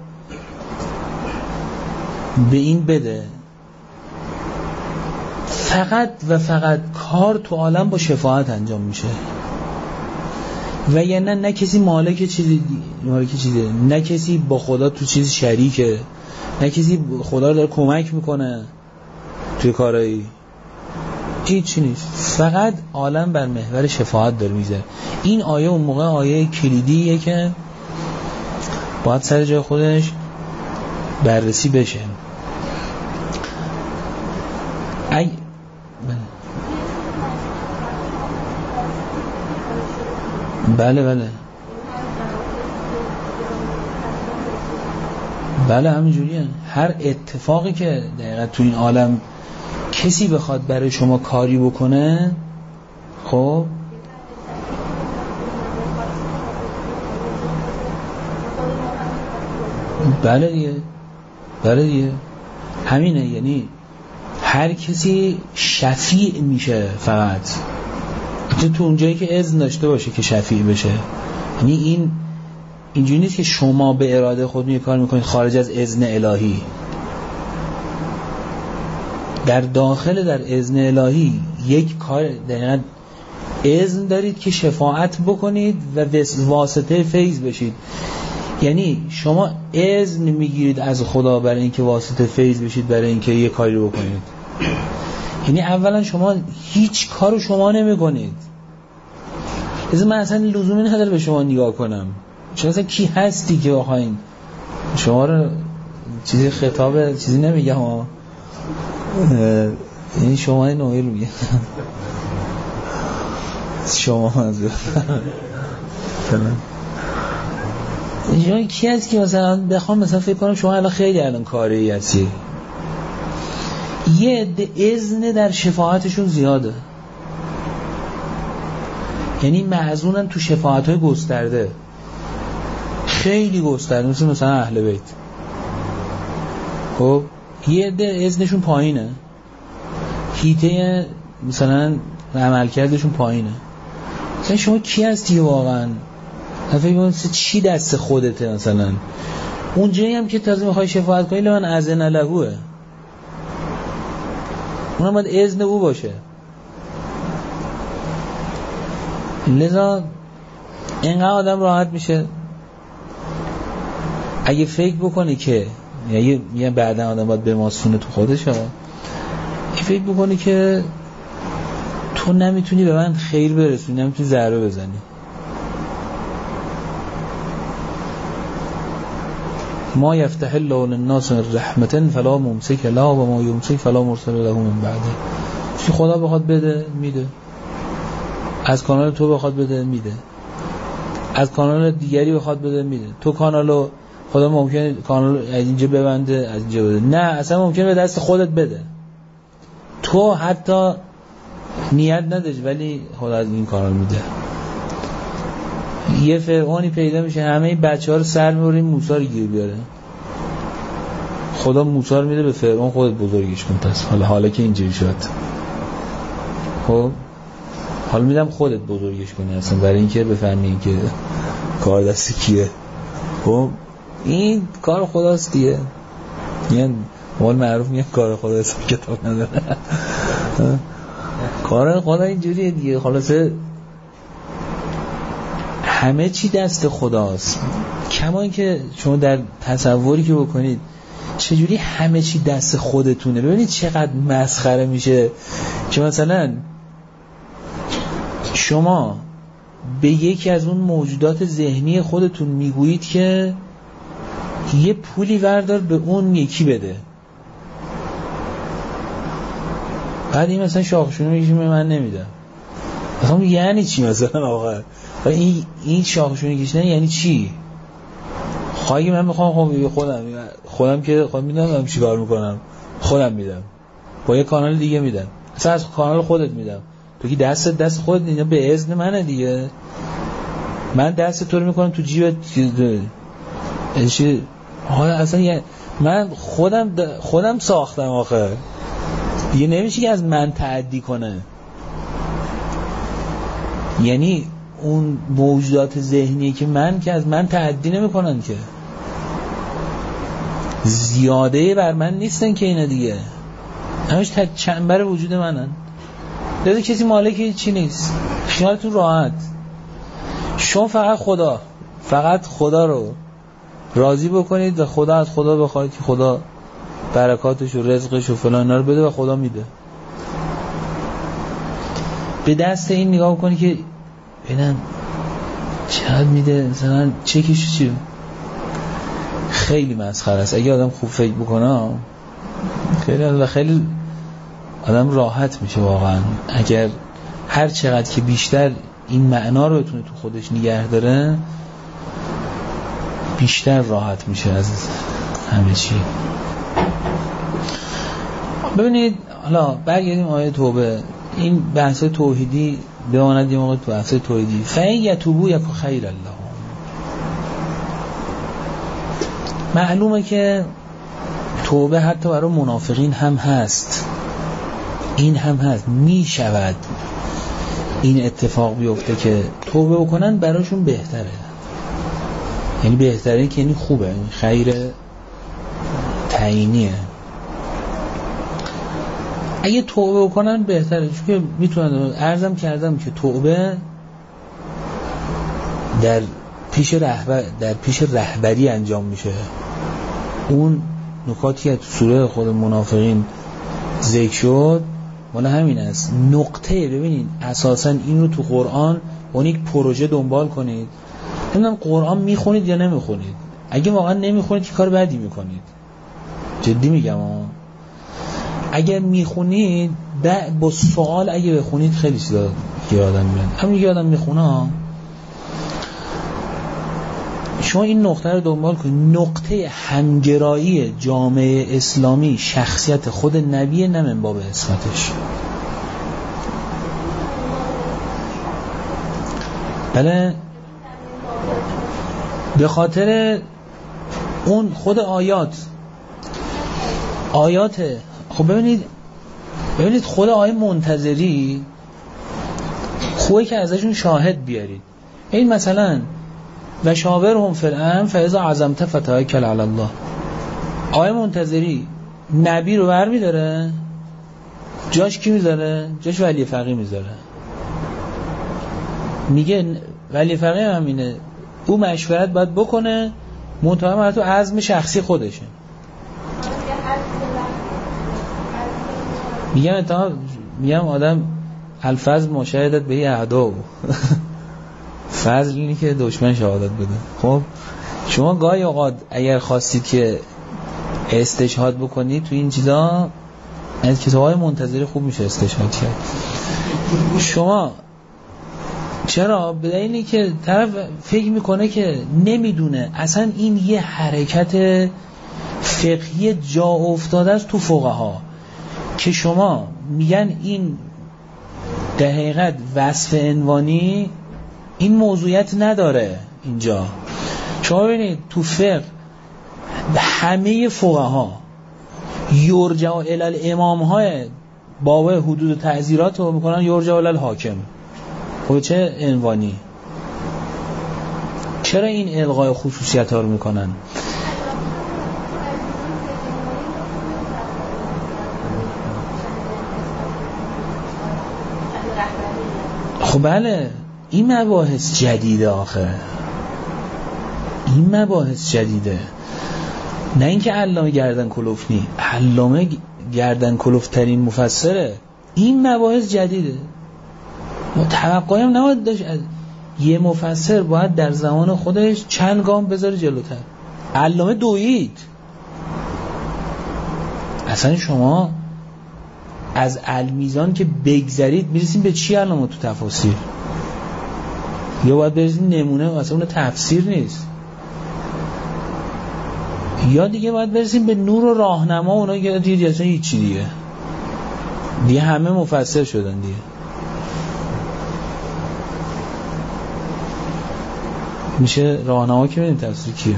به این بده. فقط و فقط کار تو عالم با شفاعت انجام میشه و یا نه نه کسی مالک چیزی مالک چیزه، نه کسی با خدا تو چیز شریکه، نه کسی خدا رو داره کمک میکنه توی کارایی، هیچ نیست. فقط عالم بر محور شفاعت داره میذاره. این آیه اون موقع آیه کلیدیه که باید سر جای خودش بررسی بشه. ای بله بله بله همینجوریه. هر اتفاقی که دقیقا تو این عالم کسی بخواد برای شما کاری بکنه، خب بله دیگه بله دیگه همینه. یعنی هر کسی شفیع میشه، فقط تو اونجایی که اذن داشته باشه که شفیع بشه. یعنی این اینجوری نیست که شما به اراده خود یه کار میکنید خارج از اذن الهی. در داخل در اذن الهی یک کار دقیقاً اذن دارید که شفاعت بکنید و واسطه فیض بشید. یعنی شما اذن میگیرید از خدا برای اینکه واسطه فیض بشید، برای اینکه یه کاری رو بکنید. یعنی اولا شما هیچ کارو شما نمیکنید. از من اصلا لزومی نداره به شما نگاه کنم، چون اصلا کی هستی که بخواین شما رو چیزی خطاب چیزی نمیگم ها. این شما نوعی رو میگه شما منظور شما کی هست که مثلا بخوام مثلا فکر کنم شما الان خیلی الان کاری هستی، یه عده اذن در شفاعتشون زیاده، یعنی معزونن تو شفاعت‌های گسترده، خیلی گسترده، مثل مثلا اهل بیت. خب یه عده اذنشون پایینه، هیته مثلا عملکردشون پایینه. مثلا شما کی هستی واقعا؟ فکر کنید چی دست خودته؟ مثلا اونجایی هم که تازه میخوای شفاعت کنی لمن اذن لهوه، اونم باید اذن او باشه. لذا اینقدر آدم راحت میشه اگه فکر بکنی که یه یه بعدن آدم باید بماسونه تو خودش ها، که فکر بکنی که تو نمیتونی به من خیر برسونی، نمیتونی ضربه بزنی. ما یفتح الله للناس من رحمة فلا ممسک لها و ما یمسک فلا مرسل له من بعده. چی خدا بخواد بده میده، از کانال تو بخواد بده میده، از کانال دیگری بخواد بده میده. تو کانالو خدا ممکنه کانال از اینجا ببنده از اینجا بده، نه اصلا ممکنه به دست خودت بده، تو حتی نیت نداری ولی خدا از این کانال میده. یه فرعونی پیدا میشه همه این بچه‌ها رو سر میبره موسی رو گیر بیاره، خدا موسی رو میده به فرعون خودت بزرگش کن. پس حالا حالا که اینجوری شد، خب حالا میدم خودت بزرگش کنی اصلا برای اینکه بفهمی که کار دست کیه. خب این کار خداست دیگه، یعنی مول معروف میگه کار خدا حساب کتاب نداره. کار خدا اینجوریه دیگه. خلاصه همه چی دست خداست. کما اینکه شما در تصوری که بکنید چجوری همه چی دست خودتونه، ببینید چقدر مسخره میشه که مثلا شما به یکی از اون موجودات ذهنی خودتون میگویید که یه پولی وردار به اون یکی بده، بعد این مثلا شاخشونه میگه من نمیدم. مثلا یعنی چی مثلا آقا این این شاخشونه کشیدن یعنی چی؟ خواهی من میخوام خب خودم خودم که خودم میدم چی کار میکنم، خودم میدم با یه کانال دیگه میدم، مثلا از کانال خودت میدم، تو که دست دست خودت اینا به اذن منه دیگه، من دست تو رو میکنم تو جیبت چی؟ حالا اصلا یه من خودم خودم ساختم آخه دیگه، نمیشه که از من تعدی کنه. یعنی اون موجودات ذهنی که من که از من تعدی نمیکنن که، زیاده بر من نیستن که اینا دیگه، همش چنبر وجود منن. دیگه کسی مالک چی نیست، خیالتون راحت. شما فقط خدا فقط خدا رو راضی بکنید و خدا از خدا بخواید که خدا برکاتش و رزقش و فلان اینا رو بده و خدا میده. به دست این نگاه کنید که ببینم چقدر میده، مثلا چکش چی. خیلی مسخره است. اگه آدم خوب فکر بکنه خیلی و خیلی آدم راحت میشه واقعا. اگر هر چقدر که بیشتر این معنا رو بتونه تو خودش نگه داره بیشتر راحت میشه از همه چی. ببینید حالا برگردیم آیه توبه. این بحث توحیدی بماند یه موقع تو بحث توحیدی. فَإِنْ یَتُوبُوا یَکُ خَیْرًا لَهُمْ. معلومه که توبه حتی برای منافقین هم هست، این هم هست، می شود این اتفاق بیفته که توبه بکنن براشون بهتره. یعنی بهتره که یعنی خوبه، یعنی خیر تعیینیه. اگه توبه بکنن بهتره، چون که میتونن. عرضم کردم که توبه در پیش رهبر در پیش رهبری انجام میشه. اون نکاتی که تو سوره خود منافقین ذکر شد مال همین است. نقطه ببینید اساسا این رو تو قرآن اون یک پروژه دنبال کنید. نمیدونم قرآن میخونید یا نمیخونید. اگه واقعا نمیخونید که کار بدی میکنید، جدی میگم ها. اگر میخونید با سوال اگه بخونید خیلی چیزا یادم میاد. همین یادم میخونه شما این نقطه رو دنبال کنید. نقطه همگرایی جامعه اسلامی شخصیت خود نبی، نه من باب اسمتش. بله به خاطر اون خود آیات آیات خب ببینید ببینید خود آیه منتظری خوبه که ازشون شاهد بیارید. این مثلا و شاورهم فی الامر فاذا عزمت فتوکل علی الله. آیه منتظری نبی رو برمی داره، جاش کی میذاره؟ جاش ولی فقیه میذاره. میگه ولی فقیه همینه، او مشورت باید بکنه، منتها تو عزم شخصی خودشه. میگم اتها میگم آدم الفضل مشاهدت به اعدا فضل اینی که دشمن شهادت بده. خب شما گاهی اوقات اگر خواستید که استشهاد بکنید تو این چیزا از کتاب‌های منتظری خوب میشه استشهاد کرد. شما چرا؟ به دلیلی که طرف فکر میکنه که نمیدونه اصلا این یه حرکت فقهی جا افتاده است تو فقها که شما میگن این در حقیقت وصف عنوانی این موضوعیت نداره. اینجا شما ببینید تو فقه همه فقها یرجع الی الامام های باب حدود و تعزیرات رو میکنن یرجع الی الحاکم. خب چه عنوانی؟ چرا این الغای خصوصیت ها رو میکنن؟ خب بله، این مباحث جدیده آخه، این مباحث جدیده، نه اینکه علامه گردن کلوف نی، علامه گردن کلوف ترین مفسره. این مباحث جدیده، ما توقعی هم نباید داشت از یه مفسر باید در زمان خودش چند گام بذاره جلوتر. علامه دوید. اصلا شما از المیزان که بگذرید میرسیم به چی علامه تو تفاسیر؟ یا باید برسیم نمونه، اصلا اون تفسیر نیست، یا دیگه باید برسیم به نور و راهنما. اونا که دیگه اصلا هیچی دیگه دیگه همه مفسر شدن دیگه. میشه راهنما که ببینید تفسیر کیه.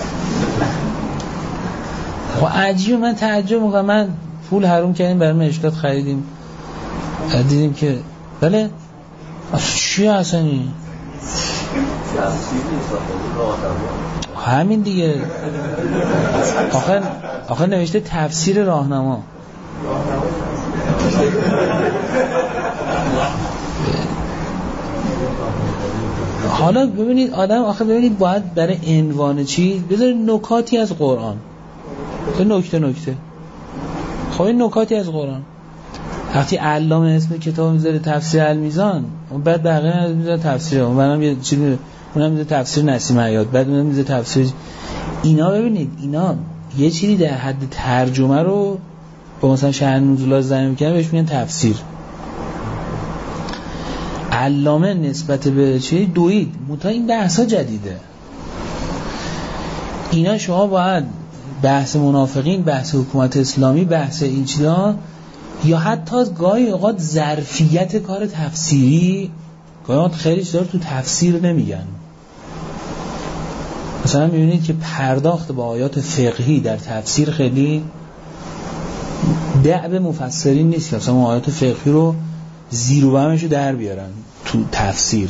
خب عجیبه، من تعجب میکنم. من پول حروم کردیم برای مشکلات خریدیم، دیدیم که بله چیه اصلا این؟ همین دیگه. آخر آخر نوشته تفسیر راهنما. حالا ببینید آدم آخر ببینید باید برای عنوان چیز بذارید نکاتی از قرآن، به نکته نکته. خب این نکاتی از قرآن. وقتی علامه اسم کتاب میذاره تفسیر المیزان، اون بعد بقیه میذاره تفسیر، اون بعدم یه چیزی، اونم میذاره تفسیر نسیم حیات، بعد اونم میذاره تفسیر. اینا ببینید اینا یه چیزی در حد ترجمه رو با مثلا شأن نزول زمین میکنه، بهش میگن تفسیر. علامه نسبت به چی دوید، متا این بحثا جدیده. اینا شما باید بحث منافقین، بحث حکومت اسلامی، بحث این چیزا، یا حتی گاهی اوقات ظرفیت کار تفسیری، گاهی اوقات خیلی چیزا رو تو تفسیر نمیگن. مثلا میبینید که پرداخت با آیات فقهی در تفسیر خیلی دعب مفسرین نیست که مثلا آیات فقهی رو زیر و بمش رو در بیارن تو تفسیر.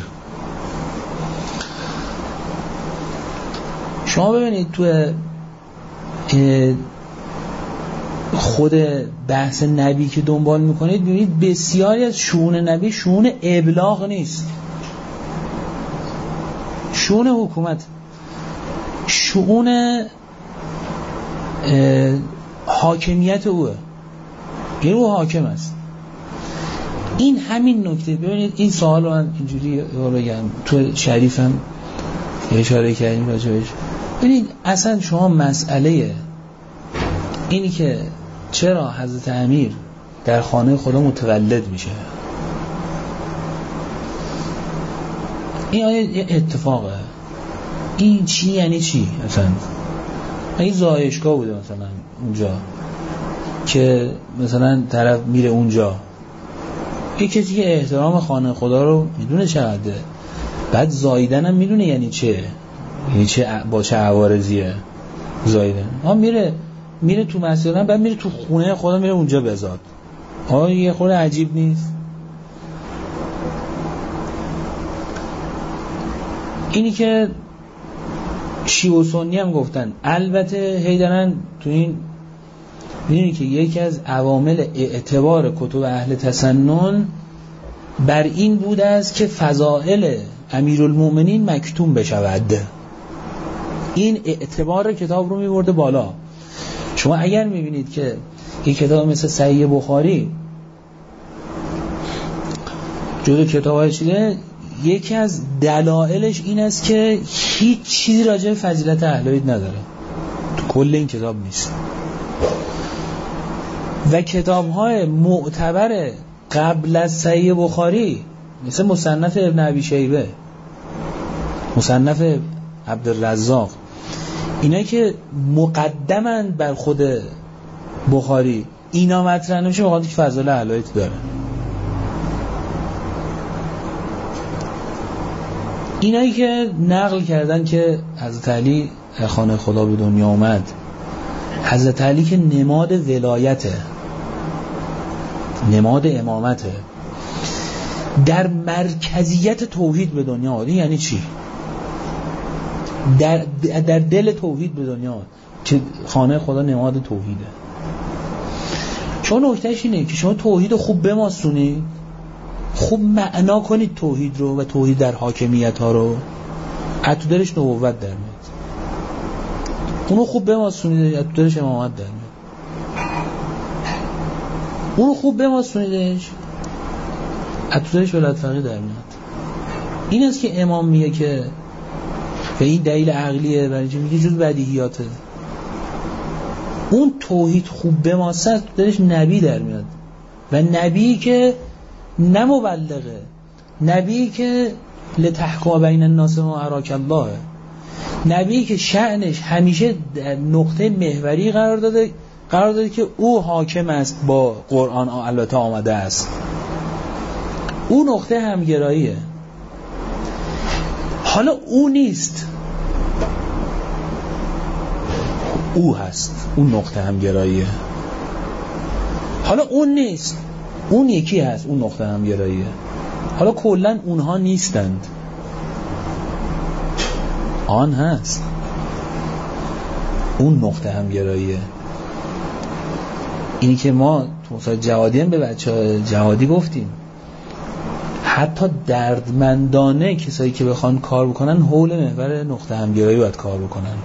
شما ببینید تو خود بحث نبی که دنبال میکنید ببینید بسیاری از شؤون نبی شؤون ابلاغ نیست، شؤون حکومت، شؤون حاکمیت اوه، یعنی او حاکم است. این همین نکته. ببینید این سوال رو من اینجوری بگم، تو شریف هم اشاره کردیم راجبش. ببینید اصلا شما مسئله اینی که چرا حضرت امیر در خانه خدا متولد میشه، این یه اتفاقه. این چی یعنی چی مثلا؟ این زایشگاه بوده مثلا اونجا که مثلا طرف میره اونجا، یه کسی که احترام خانه خدا رو میدونه چقدره، بعد زاییدن هم میدونه یعنی چه، یعنی چه با چه عوارضیه زاییدن. ها میره میره تو مسجد، بعد میره تو خونه خدا، میره اونجا بزاد. ها یه خورده عجیب نیست؟ اینی که شیعه و سنی هم گفتن، البته هیدرن تو این میدونی که یکی از عوامل اعتبار کتب اهل تسنن بر این بوده است که فضائل امیرالمومنین مکتوم بشود. این اعتبار کتاب رو میبرده بالا. شما اگر میبینید که یک کتاب مثل صحیح بخاری جزو کتاب‌های چیده، یکی از دلایلش این است که هیچ چیزی راجع به فضیلت اهل بیت نداره، تو کل این کتاب نیست. و کتاب‌های معتبر قبل از صحیح بخاری مثل مصنف ابن ابی شیبه، مصنف عبدالرزاق، اینا که مقدمند بر خود بخاری، اینا مطرح نمیشه بخاطر که فضایل اهل بیت داره. اینایی که نقل کردن که حضرت علی خانه خدا به دنیا اومد، حضرت علی که نماد ولایته، نماد امامته، در مرکزیت توحید به دنیا آمد. این یعنی چی؟ در, در دل توحید به دنیا آمد که خانه خدا نماد توحیده. چون نکتهش اینه که شما توحید رو خوب بماسونید، خوب معنا کنید توحید رو و توحید در حاکمیت ها رو، از تو دلش نبوت در میاد. اونو خوب بماسونید، از تو دلش امامت در میاد. اونو خوب بماسونیدش، از تو دلش ولایت فقیه در میاد. این است که امام میگه که به این دلیل عقلیه، برای چی میگه جز بدیهیاته. اون توحید خوب بماسه، تو دلش نبی در میاد و نبی که نه مبلغه، نبی که لتحکم بین الناس ما اراک الله، نبی که شأنش همیشه نقطه محوری قرار داده قرار داده که او حاکم است، با قرآن البته آمده است، او نقطه همگراییه. حالا او نیست، او هست، اون نقطه همگراییه. حالا اون نیست، اون یکی هست، اون نقطه همگراییه. حالا کلن اونها نیستند، آن هست، اون نقطه همگراییه. اینی که ما تو مثلا جهادی هم به بچه جهادی گفتیم، حتی دردمندانه کسایی که بخوان کار بکنن حول محور نقطه همگرایی باید کار بکنن.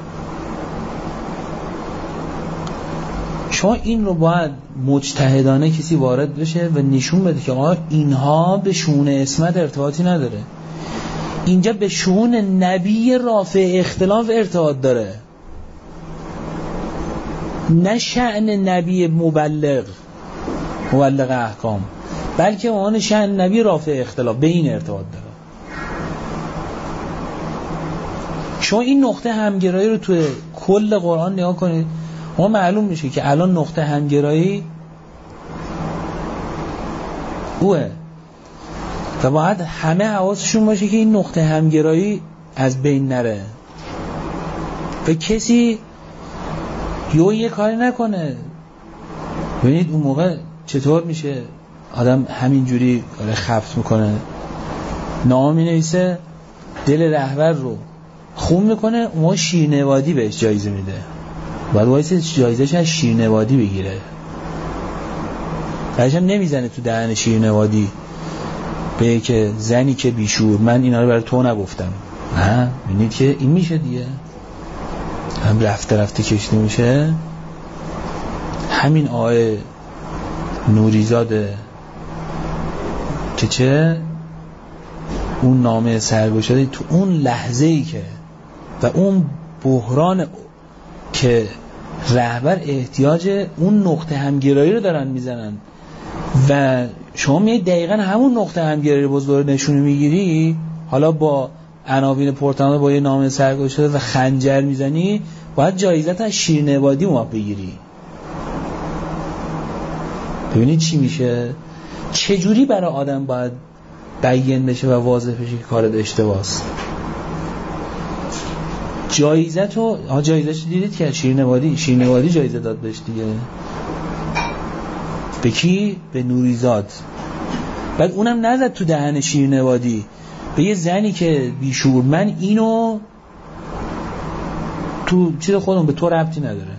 شما این رو باید مجتهدانه کسی وارد بشه و نشون بده که آقا اینها به شؤون عصمت ارتباطی نداره، اینجا به شؤون نبی رافع اختلاف ارتباط داره، نه شأن نبی مبلغ مبلغ احکام، بلکه آن شأن نبی رافع اختلاف به این ارتباط داره. شما این نقطه همگرایی رو توی کل قرآن نگاه کنید، ما معلوم میشه که الان نقطه همگرایی اوه و باید همه حواسشون باشه که این نقطه همگرایی از بین نره و کسی یو یه کاری نکنه. ببینید اون موقع چطور میشه آدم همینجوری خفت میکنه، نام مینویسه، دل رهبر رو خون میکنه، اون موقع شیرنوادی بهش جایزه میده، باید وایسه جایزهش از شیرنوادی بگیره. بعدش هم نمیزنه تو دهن شیرنوادی به که زنی که بیشور من اینا رو برای تو نگفتم. نه، ببینید که این میشه دیگه، هم رفته رفته کشتی میشه. همین آقای نوریزاده که چه اون نامه سرگشاده تو اون لحظه ای که و اون بحران که رهبر احتیاج اون نقطه همگرایی رو دارن میزنن و شما میای دقیقا همون نقطه همگرایی رو بزرگ نشونه میگیری، حالا با عناوین پرتنامه با یه نامه سرگشاده و خنجر میزنی، باید جایزت از شیرنوادی ما بگیری. ببینید چی میشه، چجوری برای آدم باید بیان بشه و واضح بشه که کارت اشتباهه. جایزت رو ها جایزش دیدید که شیرنوادی شیرنوادی جایزه داد بهش دیگه. به کی؟ به نوریزاد. بعد اونم نزد تو دهن شیرنوادی، به یه زنی که بیشور من اینو تو چیز خودم به تو ربطی نداره.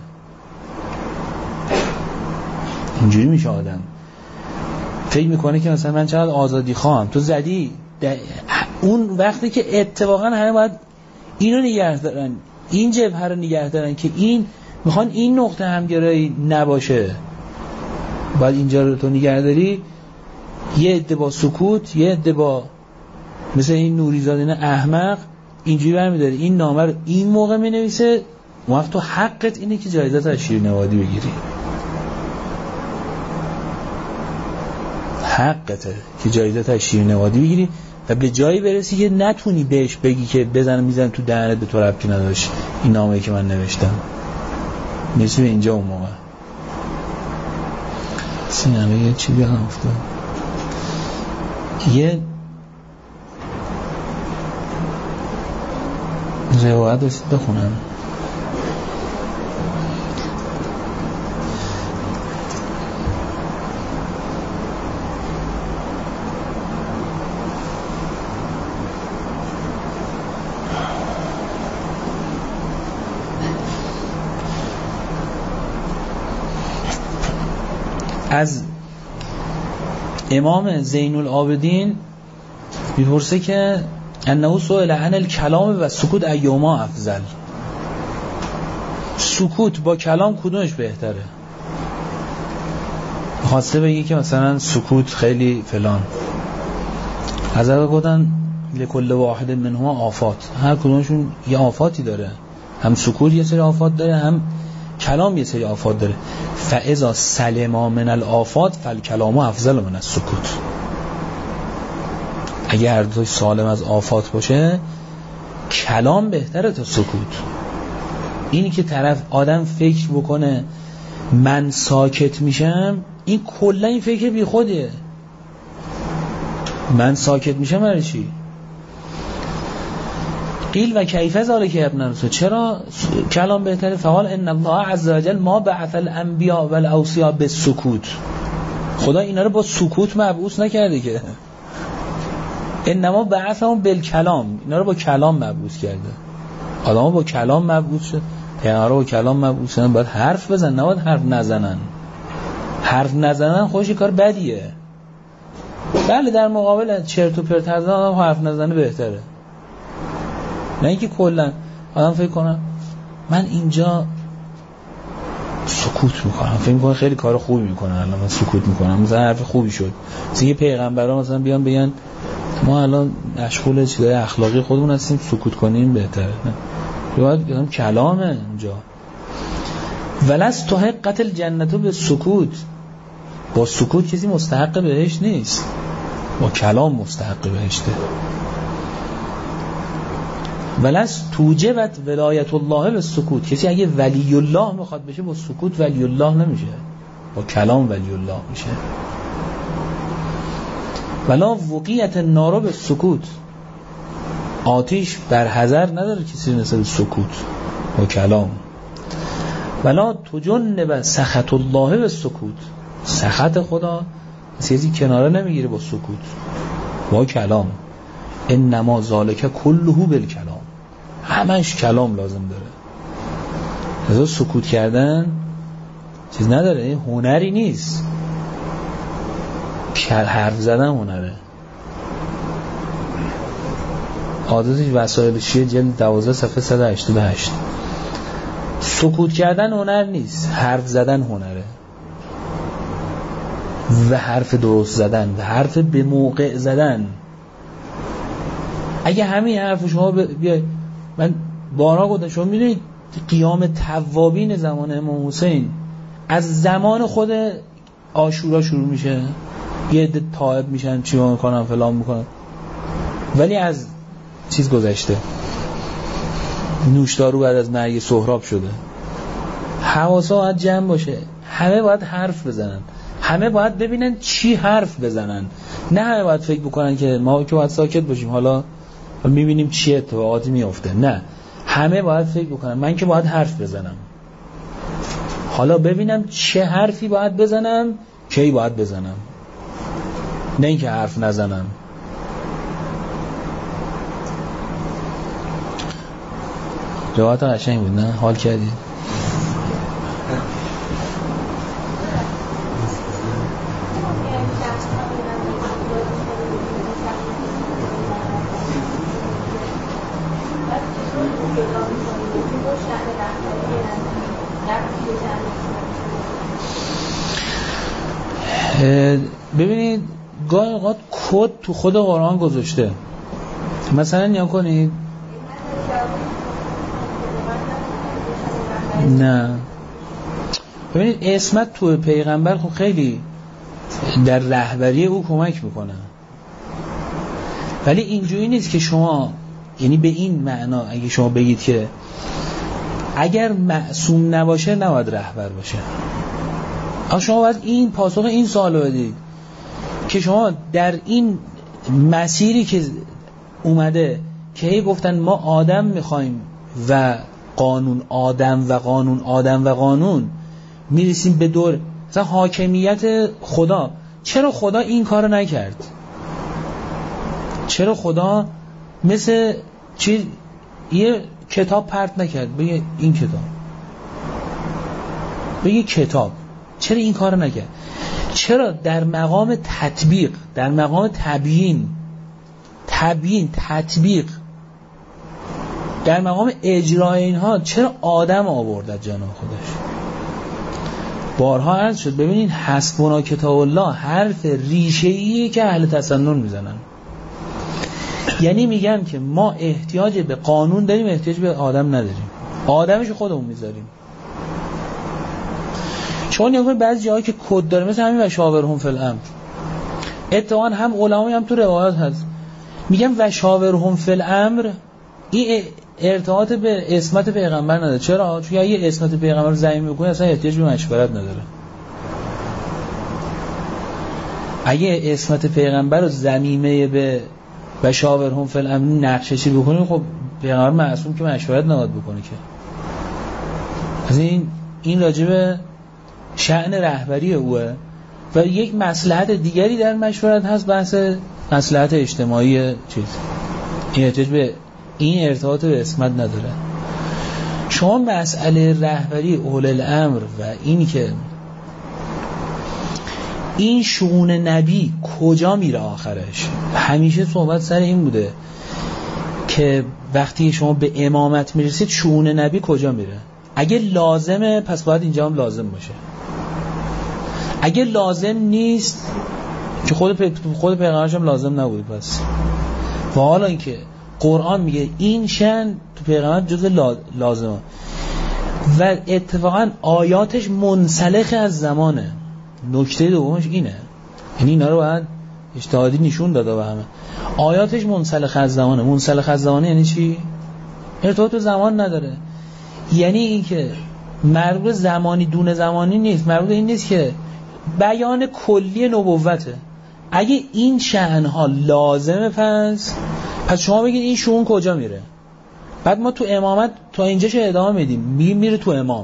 اینجوری میشه آدم فکر میکنه که مثلا من چقدر آزادی خواهم، تو زدی اون وقتی که اتفاقا همه باید اینو نگه دارن، این جبهه رو نگه دارن که این میخوان این نقطه همگرایی نباشه، باید اینجا رو تو نگه داری. یه عده با سکوت، یه عده با مثل این نوریزادین احمق اینجوری برمیداری این نامه رو این موقع مینویسه، اون وقت تو حقت اینه که جایزت از شیرنوادی بگیری، حقته که جایزت از شیرنوادی بگیری و به جایی برسی که نتونی بهش بگی که بزنم میزنم تو دهنت به تو ربطی نداشت این نامه‌ای که من نوشتم. میرسی به اینجا اون موقع سینمه یه چی بیانم افتاد، یه روایت داشتید بخونم. از امام زین العابدین میپرسه که انه سئل عن الکلام و سکوت ایوما افضل، سکوت با کلام کدومش بهتره؟ خواسته بگی که مثلا سکوت خیلی فلان. حضرت گفتن لکل واحد منهما آفات، هر کدومشون یه آفاتی داره، هم سکوت یه سری آفات داره، هم کلام یه سری آفات داره. فاذا سلما من الآفات فالکلام افضل من السکوت. اگه هر دوی سالم از آفات باشه کلام بهتره تا سکوت. اینی که طرف آدم فکر بکنه من ساکت میشم، این کلا این فکر بی خودیه. من ساکت میشم برای چی؟ قیل و کیف ذالک ابن رسول، چرا کلام بهتره؟ فقال ان الله عز وجل ما بعث الانبیاء والاوصیاء بالسکوت، خدا اینا رو با سکوت مبعوث نکرده که، انما بعثهم بالکلام، اینا رو با کلام مبعوث کرده. آدم‌ها با کلام مبعوث شد، اینا رو با کلام مبعوث شدن، باید حرف بزنن، نباید حرف نزنن. حرف نزنن خودش کار بدیه. بله در مقابل چرت و پرت زدن آدم حرف نزنه بهتره، نه اینکه کلا آدم فکر کنه من اینجا سکوت میکنم، فکر میکنه خیلی کار خوبی میکنه، الان من سکوت میکنم مثلا حرف خوبی شد. مثلا یه پیغمبرا مثلا بیان بگن ما الان مشغول چیزای اخلاقی خودمون هستیم، سکوت کنیم بهتره. نه، باید بگم کلامه اونجا. ولست حقت الجنة به سکوت، با سکوت کسی مستحق بهشت نیست، با کلام مستحق بهشته. ولست توجبت ولایت الله به سکوت، کسی اگه ولی الله میخواد بشه با سکوت ولی الله نمیشه، با کلام ولی الله میشه. ولا وقیت النار به سکوت، آتش بر حذر نداره کسی مثل سکوت با کلام. ولا تجنب سخط الله به سکوت، سخط خدا کسی کناره نمیگیره با سکوت، با کلام. انما ذالک کله بالکلام، همش کلام لازم داره. از سکوت کردن چیز نداره، این هنری نیست، حرف زدن هنره. عادتش وسایل شیعه جلد دوازده صفحه صد و هشتاد و هشت. سکوت کردن هنر نیست، حرف زدن هنره، و حرف درست زدن و حرف به موقع زدن. اگه همین حرف شما بیای، من بارها گفتم شما میدونید قیام توابین زمان امام حسین از زمان خود عاشورا شروع میشه، یه عده تائب میشن چی میکنن فلان میکنن، ولی از چیز گذشته، نوشدارو بعد از مرگ سهراب شده. حواسا باید جمع باشه، همه باید حرف بزنن، همه باید ببینن چی حرف بزنن، نه همه باید فکر بکنن که ما که باید ساکت باشیم حالا میبینیم چی اتفاقاتی میفته. نه، همه باید فکر بکنن من که باید حرف بزنم، حالا ببینم چه حرفی باید بزنم، کی باید بزنم، نه اینکه حرف نزنم. روایت قشنگ بود نه؟ حال کردی؟ ببینید گاهی اوقات کد تو خود قرآن گذاشته. مثلا نیا کنید، نه ببینید اسمت تو پیغمبر خب خیلی در رهبری او کمک میکنه، ولی اینجوری نیست که شما، یعنی به این معنا اگه شما بگید که اگر معصوم نباشه نباید رهبر باشه، اما شما باید این پاسخ این سوالو بدید که شما در این مسیری که اومده که هی گفتن ما آدم میخوایم و قانون آدم و قانون آدم و قانون میرسیم به دور مثلا حاکمیت خدا، چرا خدا این کارو نکرد؟ چرا خدا مثل چی یه کتاب پرت نکرد بگه این کتاب، بگه کتاب، چرا این کارو نکرد؟ چرا در مقام تطبیق، در مقام تبیین تبیین تطبیق، در مقام اجرای اینها چرا آدم آورد جنا خودش؟ بارها عرض شد ببینید حسبنا کتاب الله حرف ریشه‌ایه که اهل تسنن میزنن. یعنی میگن که ما احتیاج به قانون داریم، احتیاج به آدم نداریم، آدمش خودمون میذاریم. شما نگاه کنید بعضی جاهایی که کد داره مثل همین و شاورهم فی الامر، اتفاقا هم علمایی هم تو روایات هست میگن و شاورهم فی الامر، این ارتباط به اسمت پیغمبر نداره. چرا؟ چون اگه اسمت پیغمبر رو ضعیف میکنه اصلا احتیاج به مشورت نداره. اگه اسمت پیغمبر رو ضمیمه به و شاورهم فی الامر نقشه‌چی بکنیم، خب پیغمبر معصوم که مشورت نباید بکنه که. از این این راجبه شأن رهبری اوه. و یک مصلحت دیگری در مشورت هست، بحث مصلحت اجتماعی چیز. این احتیاج به این ارتباط به اسمت نداره. شما مسئله رهبری اول الامر و این که این شؤون نبی کجا میره آخرش، همیشه صحبت سر این بوده که وقتی شما به امامت میرسید شؤون نبی کجا میره. اگه لازمه پس باید اینجا هم لازم باشه، اگه لازم نیست که خود پی... خود پیغمبرش هم لازم نبود پس. و حالا اینکه قرآن میگه این شن تو پیغمبر جز لا... لازمه و اتفاقا آیاتش منسلخ از زمانه. نکته دومش اینه، یعنی اینا رو باید اجتهادی نشون داده به همه. آیاتش منسلخ از زمانه. منسلخ از زمانه یعنی چی؟ ارتباط به زمان نداره. یعنی این که مربوط زمانی دون زمانی نیست، مربوط این نیست که بیان کلی نبوته. اگه این شأنها لازمه پس پس شما بگید این شؤون کجا میره. بعد ما تو امامت تا اینجاش ادامه میدیم، میگیم میره تو امام.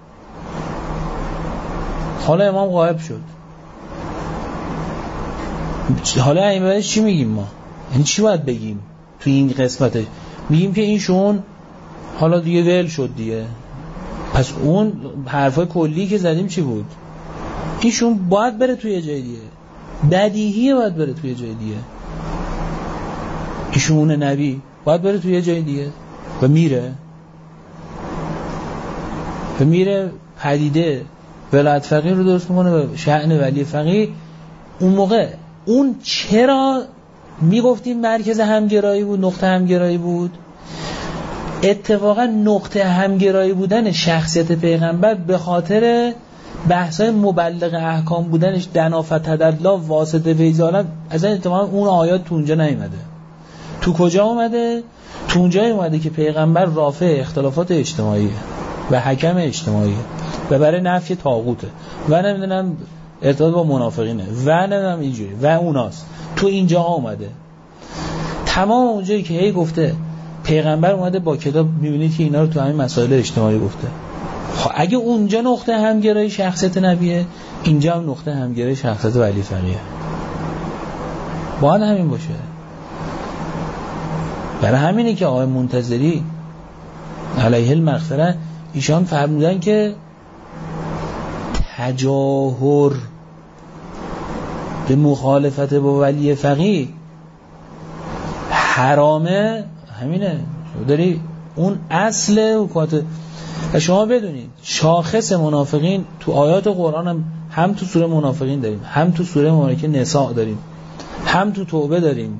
حالا امام غایب شد، حالا این بعدش چی میگیم ما؟ یعنی چی باید بگیم تو این قسمتش؟ میگیم که این شؤون حالا دیگه ول شد دیگه. پس اون حرفای کلی که زدیم چی بود؟ این شؤون باید بره توی جای دیگه، بدیهیه باید بره توی جای دیگه. این شؤون نبی باید بره توی جای دیگه و میره و میره پدیده ولایت فقیه رو درست میکنه و شأن ولی فقیه. اون موقع اون چرا میگفتیم مرکز همگرایی بود، نقطه همگرایی بود؟ اتفاقا نقطه همگرایی بودن شخصیت پیغمبر به خاطر بحثای مبلغ احکام بودنش، دنافت تدلا واسطه فیضالت، اصلا اتفاقا اون آیات تو اونجا نیومده. تو کجا اومده؟ تو اونجا اومده که پیغمبر رافع اختلافات اجتماعی و حکم اجتماعی و برای نفی طاغوته و نمیدونم ارتباط با منافقینه و نمیدونم اینجوری و اوناست. تو اینجا اومده. تمام اونجایی که هی گفته پیغمبر اومده با کتاب، میبینید که اینا رو تو همین مسائل اجتماعی گفته. خب اگه اونجا نقطه همگرایی شخصیت نبیه، اینجا هم نقطه همگرایی شخصیت ولی فقیه. باید همین باشه. برای همینه که آقای منتظری علیه المغفره ایشان فرمودن که تجاهر به مخالفت با ولی فقیه حرامه. همینه، شما داری اون اصل حکومت. و شما بدونید شاخص منافقین تو آیات قرآن هم, هم تو سوره منافقین داریم، هم تو سوره مبارکه نساء داریم، هم تو توبه داریم.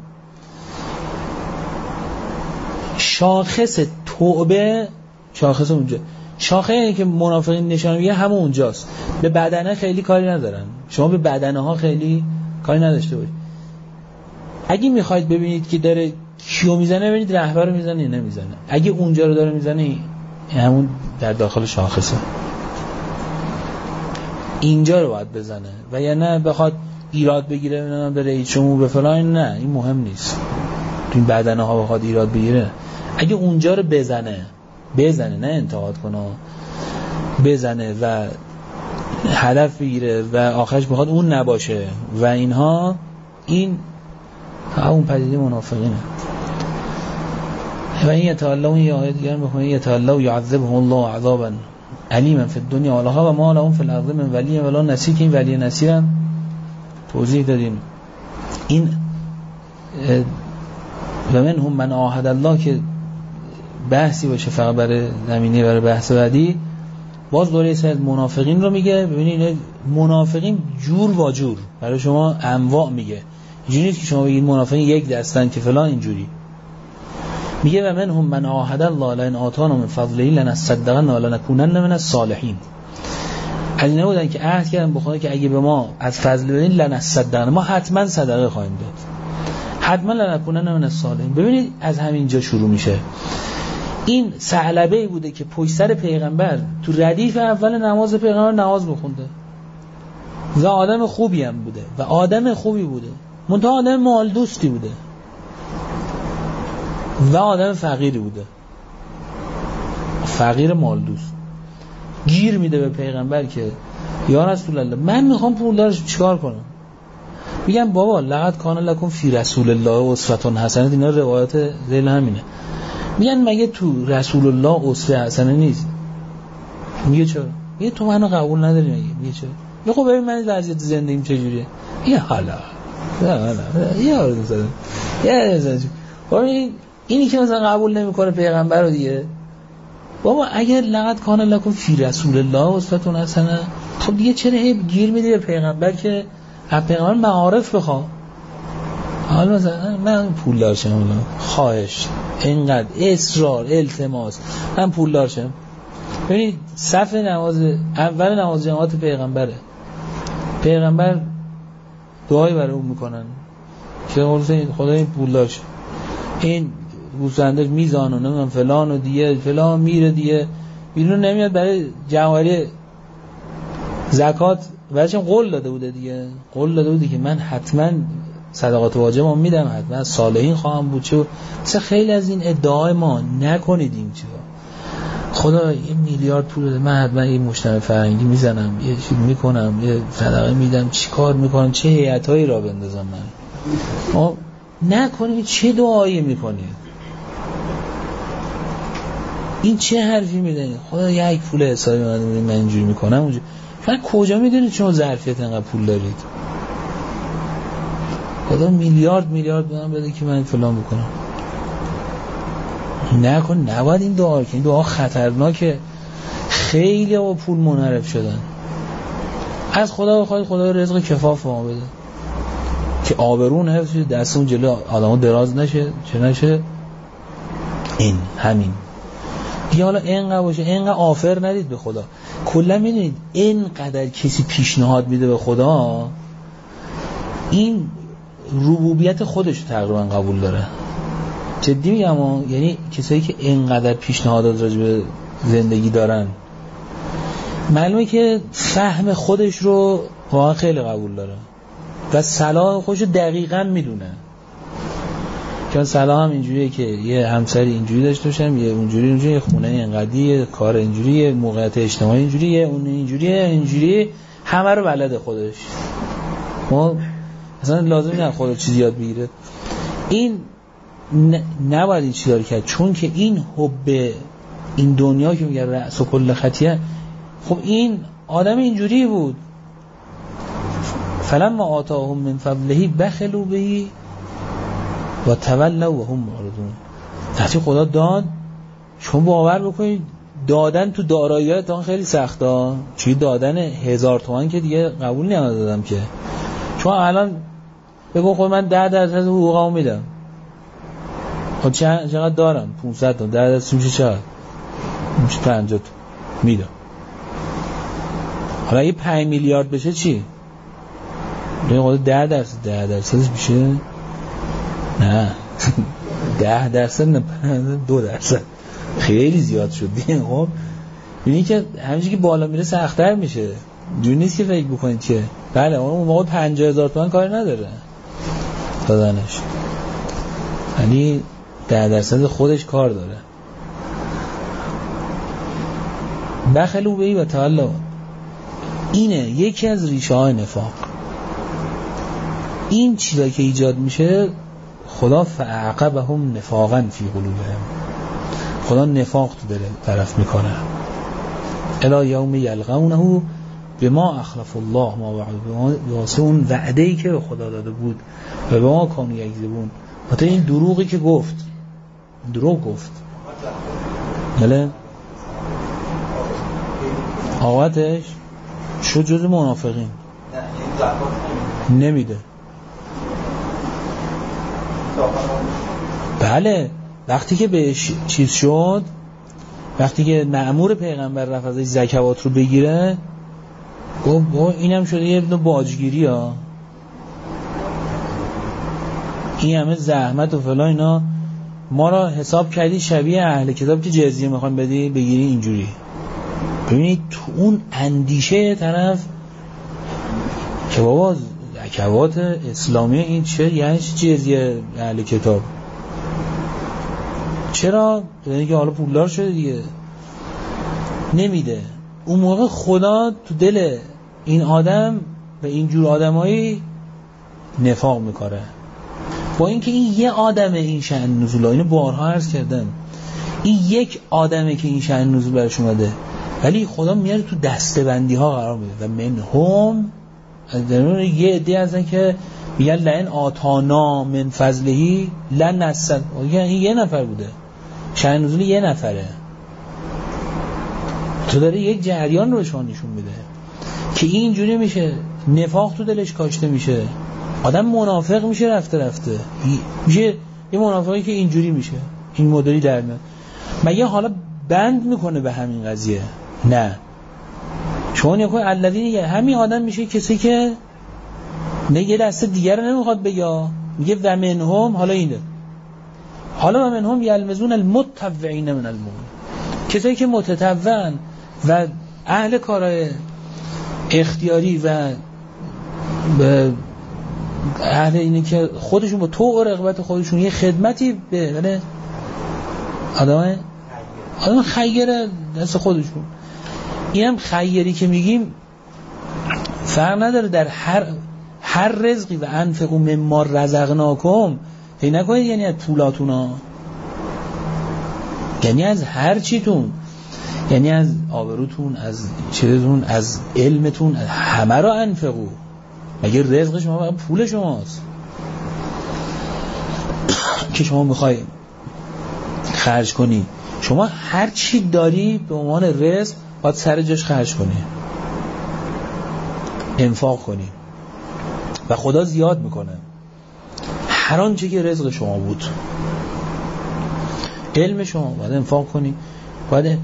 شاخص توبه، شاخص اونجا، شاخص اینه که منافقین نشان میگه همون اونجاست. به بدنه خیلی کاری ندارن، شما به بدنه ها خیلی کاری نداشته باشید. اگه میخواید ببینید که داره کیو میزنه، ببینید رهبر رو میزنه یا نمیزنه. اگه اونجا رو داره میزنه، همون در داخل شاخصه، اینجا رو باید بزنه. و یا نه بخواد ایراد بگیره ببینم به رئیس جمهور به فلان، نه این مهم نیست. تو این بدنه ها بخواد ایراد بگیره، اگه اونجا رو بزنه بزنه نه انتقاد کنه، بزنه و هدف بگیره و آخرش بخواد اون نباشه و اینها، این اون پدیده منافقینه. و این یتعالی، اون یه آیه دیگر میخونه یتعالی و یعذبهم الله عذابا علیما فی الدنیا و الاخره و ما لهم فی الارض من ولی ولا نصیر. که این ولی نصیرن توضیح دادیم این و من هم من عاهد الله که بحثی باشه فقط برای زمینه برای بحث بعدی، باز دوره سید منافقین رو میگه. ببینید منافقین جور با جور برای شما انواع میگه، اینجوری نیست که شما بگید منافقین یک دستن که فلان اینجوری. میگه و من هم من عاهد الله لئن آتانا من فضله لنصدقن و لنکونن من الصالحین. از اینا بودن که عهد کردن به خدا که اگه به ما از فضل بدین لنصدقن، ما حتما صدقه خواهیم داد، حتما لنکونن من الصالحین. ببینید از همینجا شروع میشه. این ثعلبه‌ای بوده که پشت سر پیغمبر تو ردیف اول نماز پیغمبر نماز بخونده و آدم خوبی هم بوده و آدم خوبی بوده، منتها آدم مال دوستی بوده و آدم فقیری بوده، فقیر مال دوست. گیر میده به پیغمبر که یا رسول الله من میخوام پولدارش چیکار کنم؟ میگم بابا لقد کان لکم فی رسول الله اسوه حسنه. اینا روایت ذیل همینه. میگن مگه تو رسول الله اسوه حسنه نیست؟ میگه چرا؟ میگه تو منو قبول نداری مگه؟ میگه چرا؟ میگه خب ببین من وضعیت زندگیم چجوریه؟ یه حالا نه نه یه حالا مثلا یه مثلا خب اینی که مثلا قبول نمیکنه پیغمبر رو دیگه، بابا اگر لقد کان لکم فی رسول الله اسوه حسنه، خب دیگه چرا هی گیر میدی به پیغمبر که از پیغمبر معارف بخوا؟ حالا مثلا من پولدار شم، خواهش اینقدر اصرار التماس من پولدار شم. ببینید صف نماز اول نماز جماعت پیغمبره، پیغمبر دعایی برای اون میکنن که خدا این پولدار شه، این گوسفندش میزانه نمیدونم فلان و دیگه فلان میره دیگه بیرون نمیاد برای جمعوری زکات. بچه‌م قول داده بوده دیگه، قول داده بوده که من حتما صدقات واجبم میدم، حتما صالحین خواهم بود. چه مثلا خیلی از این ادعای ما نکنید. این چیزا خدا یه میلیارد پول بده من حتما یه مجتمع فرهنگی میزنم، یه چیز میکنم، یه صدقه میدم، چیکار میکنم، چه هیئتایی را بندازم من. ما نکنید. چه دعایی میکنید؟ این چه حرفی میزنید؟ خدا یک پول حسابی من من اینجوری میکنم اونجوری. من کجا میدونید شما ظرفیت اینقدر پول دارید؟ خدا میلیارد میلیارد بدم بده که من فلان بکنم. نکن. نباید این دعا که این دعا خطرناکه. خیلی با پول منحرف شدن. از خدا بخواید خدا رزق کفاف ما بده که آبرون حفظ شه، دستمون جلو آدمو دراز نشه، چه نشه. این همین دیگه. حالا اینقدر باشه، اینقدر آفر ندید به خدا. کلا میدونید اینقدر کسی پیشنهاد میده به خدا، این ربوبیت خودش تقریبا قبول داره. جدی میگم. یعنی کسایی که اینقدر پیشنهادات راجع به زندگی دارن، معلومه که فهم خودش رو واقعا خیلی قبول داره و صلاح خودش رو دقیقاً میدونه. که صلاح هم اینجوریه که یه همسری اینجوری داشته باشم، یه اونجوری اونجوری، یه خونه اینقدی، کار اینجوریه، موقعیت اجتماعی اینجوریه، اون اینجوریه اینجوری، همه رو بلده خودش. ما اصلا لازم نیست خودش چیزی یاد بگیره. این نباید این چیزا رو کرد، چون که این حب این دنیا که میگه رأس و کل خطیه، خب این آدم اینجوری بود. فلما آتاهم من فضله بخلوا به و تولوا و هم معرضون. وقتی خدا داد، چون باور بکنید دادن تو دارایی‌ها تا خیلی سخته. چی دادن هزار تومان که دیگه قبول نمی‌دادم که. چون الان بگو خب من ده درصد حقوقمو میدم، خب چقدر دارم؟ پانصد تا. ده درصد میشه چقدر؟ میشه پنجاه تا میدم. حالا یه پنج میلیارد بشه چی؟ دیگه خود ده درصد ده درصدش میشه نه ده درصد نه دو درصد، خیلی زیاد شد دیگه. خب ببینید که همینجوری که بالا میره سخت‌تر میشه. جوری نیست که فکر بکنید که بله اون موقع پنجاه هزار تومان کار نداره دادنش، یعنی ده درصد خودش کار داره. بخلوا به و تولوا، اینه یکی از ریشه های نفاق. این چیزا که ایجاد میشه، خدا فعقبهم نفاقا فی قلوبهم، خدا نفاق تو دل طرف میکنه. الی یوم یلقونه به ما اخلف الله ما وعد، به ما واسه اون وعده‌ای که به خدا داده بود و به ما کانوا یکذبون. حتی این دروغی که گفت، دروغ گفت، بله آقاتش شد جز منافقین، نمیده. بله وقتی که بهش چیز شد، وقتی که مأمور پیغمبر رفت ازش زکوات رو بگیره، گفت اینم شده یه ابن باجگیری ها، این همه زحمت و فلان اینا، ما را حساب کردی شبیه اهل کتاب که جزیه میخوان بدی بگیری اینجوری. ببینید تو اون اندیشه طرف که بابا زکوات اسلامی این چه یعنی چه جزیه اهل کتاب، چرا؟ یعنی که حالا پولدار شده دیگه نمیده. اون موقع خدا تو دل این آدم و اینجور آدمایی نفاق میکنه، با اینکه این یه آدمه این شأن نزول، اینو بارها عرض کردم، این یک آدمه که این شأن نزول برش اومده، ولی خدا میاره تو دسته‌بندی ها قرار میده و منهم از درون یه عده هستن که میگن لئن آتانا من فضلهی لنصد، این یه نفر بوده، شأن نزول یه نفره، تو داره یک جریان رو شما نشون میده که این اینجوری میشه، نفاق تو دلش کاشته میشه، آدم منافق میشه، رفته رفته میشه یه منافقی که اینجوری میشه، این مدلی در میاد. مگه حالا بند میکنه به همین قضیه؟ نه، چون یکو الذین، همین آدم میشه کسی که نه یه دسته دیگر رو نمیخواد بگه، میگه و منهم، حالا اینه، حالا و منهم یلمزون المتطوعین من المؤمنین، کسایی که متطوعن و اهل کارهای اختیاری و به اهل اینه که خودشون با طوع و رغبت خودشون یه خدمتی به آدم آدم خیر دست خودشون. این هم خیری که میگیم فرق نداره در هر هر رزقی و انفقوا مما رزقناکم، فکر نکنید یعنی از پولاتونا، یعنی از هر چیتون، یعنی از آبروتون، از چیزتون، از علمتون، از همه رو انفقوا. مگه رزق شما پول شماست که شما میخوای خرج کنی؟ شما هر چی داری به عنوان رزق باید سر جاش خرج کنی، انفاق کنی و خدا زیاد میکنه هر آنچه که رزق شما بود. علم شما باید انفاق کنی، باید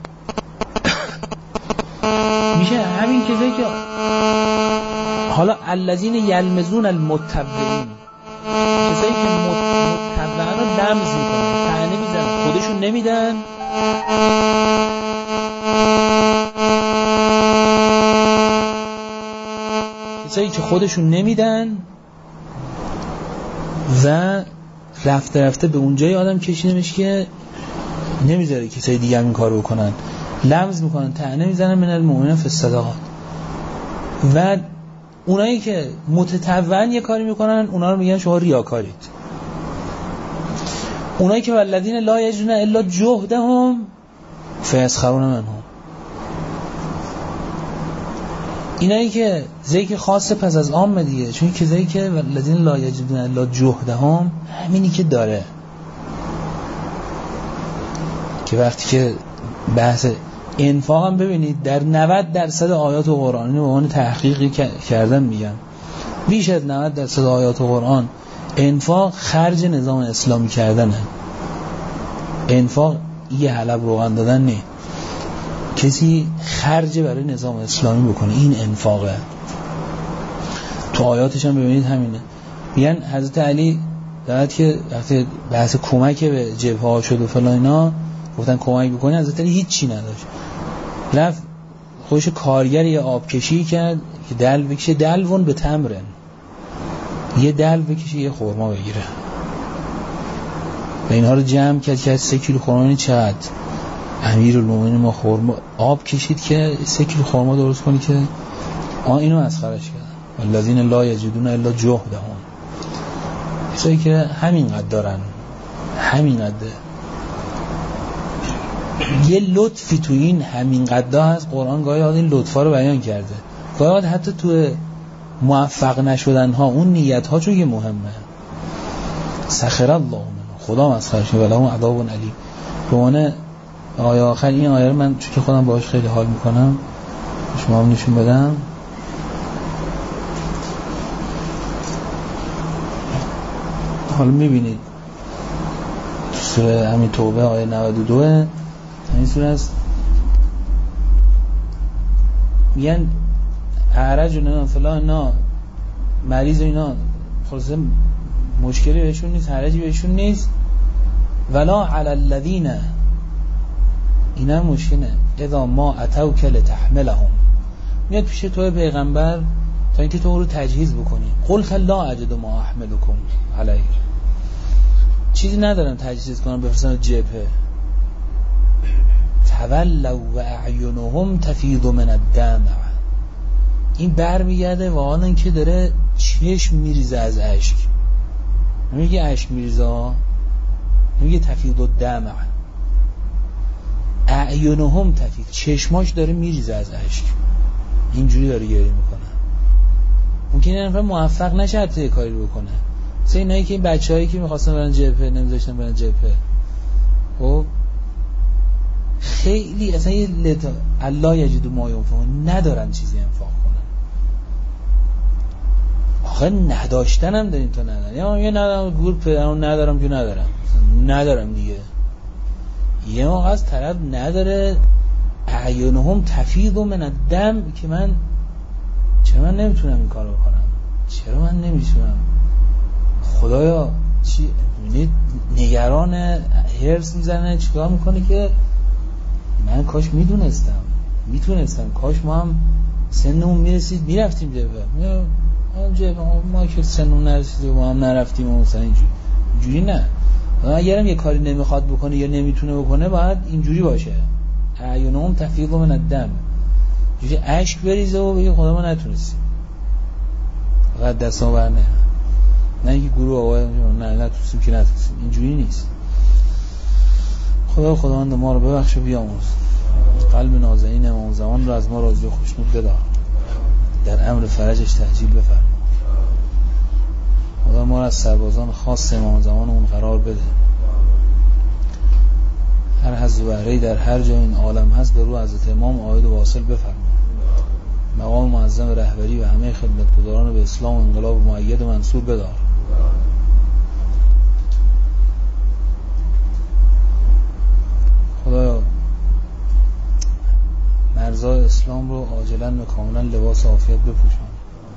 میشه همین کسایی که حالا الذین یلمزون المتطوعین، کسایی که متطوعن رو لمز میکنن، طعنه میزنن، خودشون نمیدن، کسایی که خودشون نمیدن و رفته رفته به اونجای آدم کشیده میشه که نمیذاره کسایی دیگه این کارو بکنن، لمز میکنن، طعنه میزنن من المؤمنین فی الصدقات. و اونایی که متطوعن یه کاری میکنن اونا رو میگن شما ریاکارید. اونایی که والذین لا یجدون الا جهدهم فیسخرون منهم، اینایی که ذکر خاص پس از عام دیگه، چون کسایی که والذین لا یجدون الا جهدهم همینی که داره، که وقتی که بحث انفاق هم ببینید در نود درصد آیات قرآن، به عنوان تحقیقی کردن میگم بیش از نود درصد آیات قرآن انفاق خرج نظام اسلامی کردنه. انفاق یه حلب روغن دادن نه، کسی خرج برای نظام اسلامی بکنه، این انفاقه. تو آیاتش هم ببینید همینه. میگن حضرت علی دعوت که وقتی بحث کمک به جبهه ها شد و فلان اینا گفتن کمک بکنی، حضرت علی هیچ چی نداشت، رفت خودش کارگر یه آبکشی کرد که دل بکشه، دلون به تمرن، یه دل بکشه یه خورما بگیره و اینها رو جمع کرد که سه کیلو خورما، این چقدر؟ امیرالمومنین ما خورما آب کشید که سه کیلو خورما درست کنی که آن اینو مسخرهش کردن. والذین لا یجدون الا جهدهم، کسایی که همین قد دارن، همین قده. یه لطفی تو این همین قدا هست. قرآن گاهی این لطفا رو بیان کرده، گاهی حتی تو موفق نشدن ها اون نیت ها چون یه مهمه. سخر الله منه، خدا مسخر شه ولهم عذاب علیم. به معنی آیه آخر این آیه رو من چون که خودم باهاش خیلی حال میکنم شما هم نشون بدم. حالا میبینید تو سوره همین توبه آیه نود و دو این سوره است، میگن اعرج و نه فلان نه مریض و اینا خلاصه مشکلی بهشون نیست، حرجی بهشون نیست. ولا علی الذین، اینا مشکله اذا ما اتوک لتحملهم، میاد پیش تو پیغمبر تا اینکه تو رو تجهیز بکنی. قلت لا اجد ما احملکم علیه، چیزی ندارم تجهیز کنم بفرستم جبهه. تولوا و اعینهم تفیض من الدمع، این برمیگرده و حالا اینکه داره چشم میریزه از اشک. نمیگه اشک میریزه، نمیگه تفیض الدمع، اعینهم تفیض، چشماش داره میریزه از اشک، اینجوری داره گریه میکنه. ممکنه این نفر موفق نشه حتی یه کاری رو بکنه. مثلا اینایی که این بچه‌هایی که می‌خواستن برن جبهه نمی‌ذاشتن برن جبهه، خب خیلی اصلا یه لتا الله یجد ما ینفقون، ندارن چیزی انفاق کنن. آخه نداشتن هم دارین تو ندارن، یا یه ندارم گور پدرم ندارم که ندارم ندارم دیگه. یه موقع از طرف نداره اعینهم تفیض من الدم که من چرا من نمیتونم این کارو بکنم، چرا من نمیتونم، خدایا چی میبینید نگران هرس میزنه چیکار میکنه که من کاش میدونستم میتونستم کاش ما هم سنمون میرسید میرفتیم جبهه. ما که سنمون نرسید و ما هم نرفتیم و مثلا اینجوری اینجوری نه. اگرم یه کاری نمیخواد بکنه یا نمیتونه بکنه باید اینجوری باشه. اعینهم تفیض من الدم، اینجوری اشک بریزه و بگه خدا ما نتونستیم، فقط دستان برنه، نه اینکه گروه آواه نه نتونستیم که نتونستیم، اینجوری نیست. خدا خداوند ما رو ببخش و بیامرز، قلب نازنین امام زمان رو از ما راضی و خوشنود بدار، در امر فرجش تهجیل بفرما. خدا ما رو از سربازان خاص امام زمان اون قرار بده. هر حظ و بهره‌ای در هر جای این عالم هست به روح حضرت امام عاید و واصل بفرما. مقام معظم رهبری و همه خدمتگزاران به اسلام و انقلاب مؤید و منصور بدار. خدایا مرزای اسلام رو عاجلاً و کاملاً لباس عافیت بپوشان.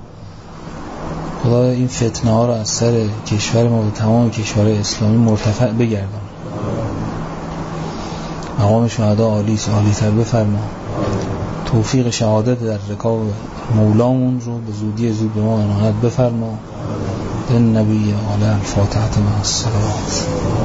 خدایا این فتنه ها رو از سر کشور ما و تمام کشورهای اسلامی مرتفع بگردان. مقام شهدا عالی عالی تر بفرما. توفیق شهادت در رکاب مولامون رو به زودی زود به ما عنایت بفرما. دن نبی علی الفاتحه مع الصلوات.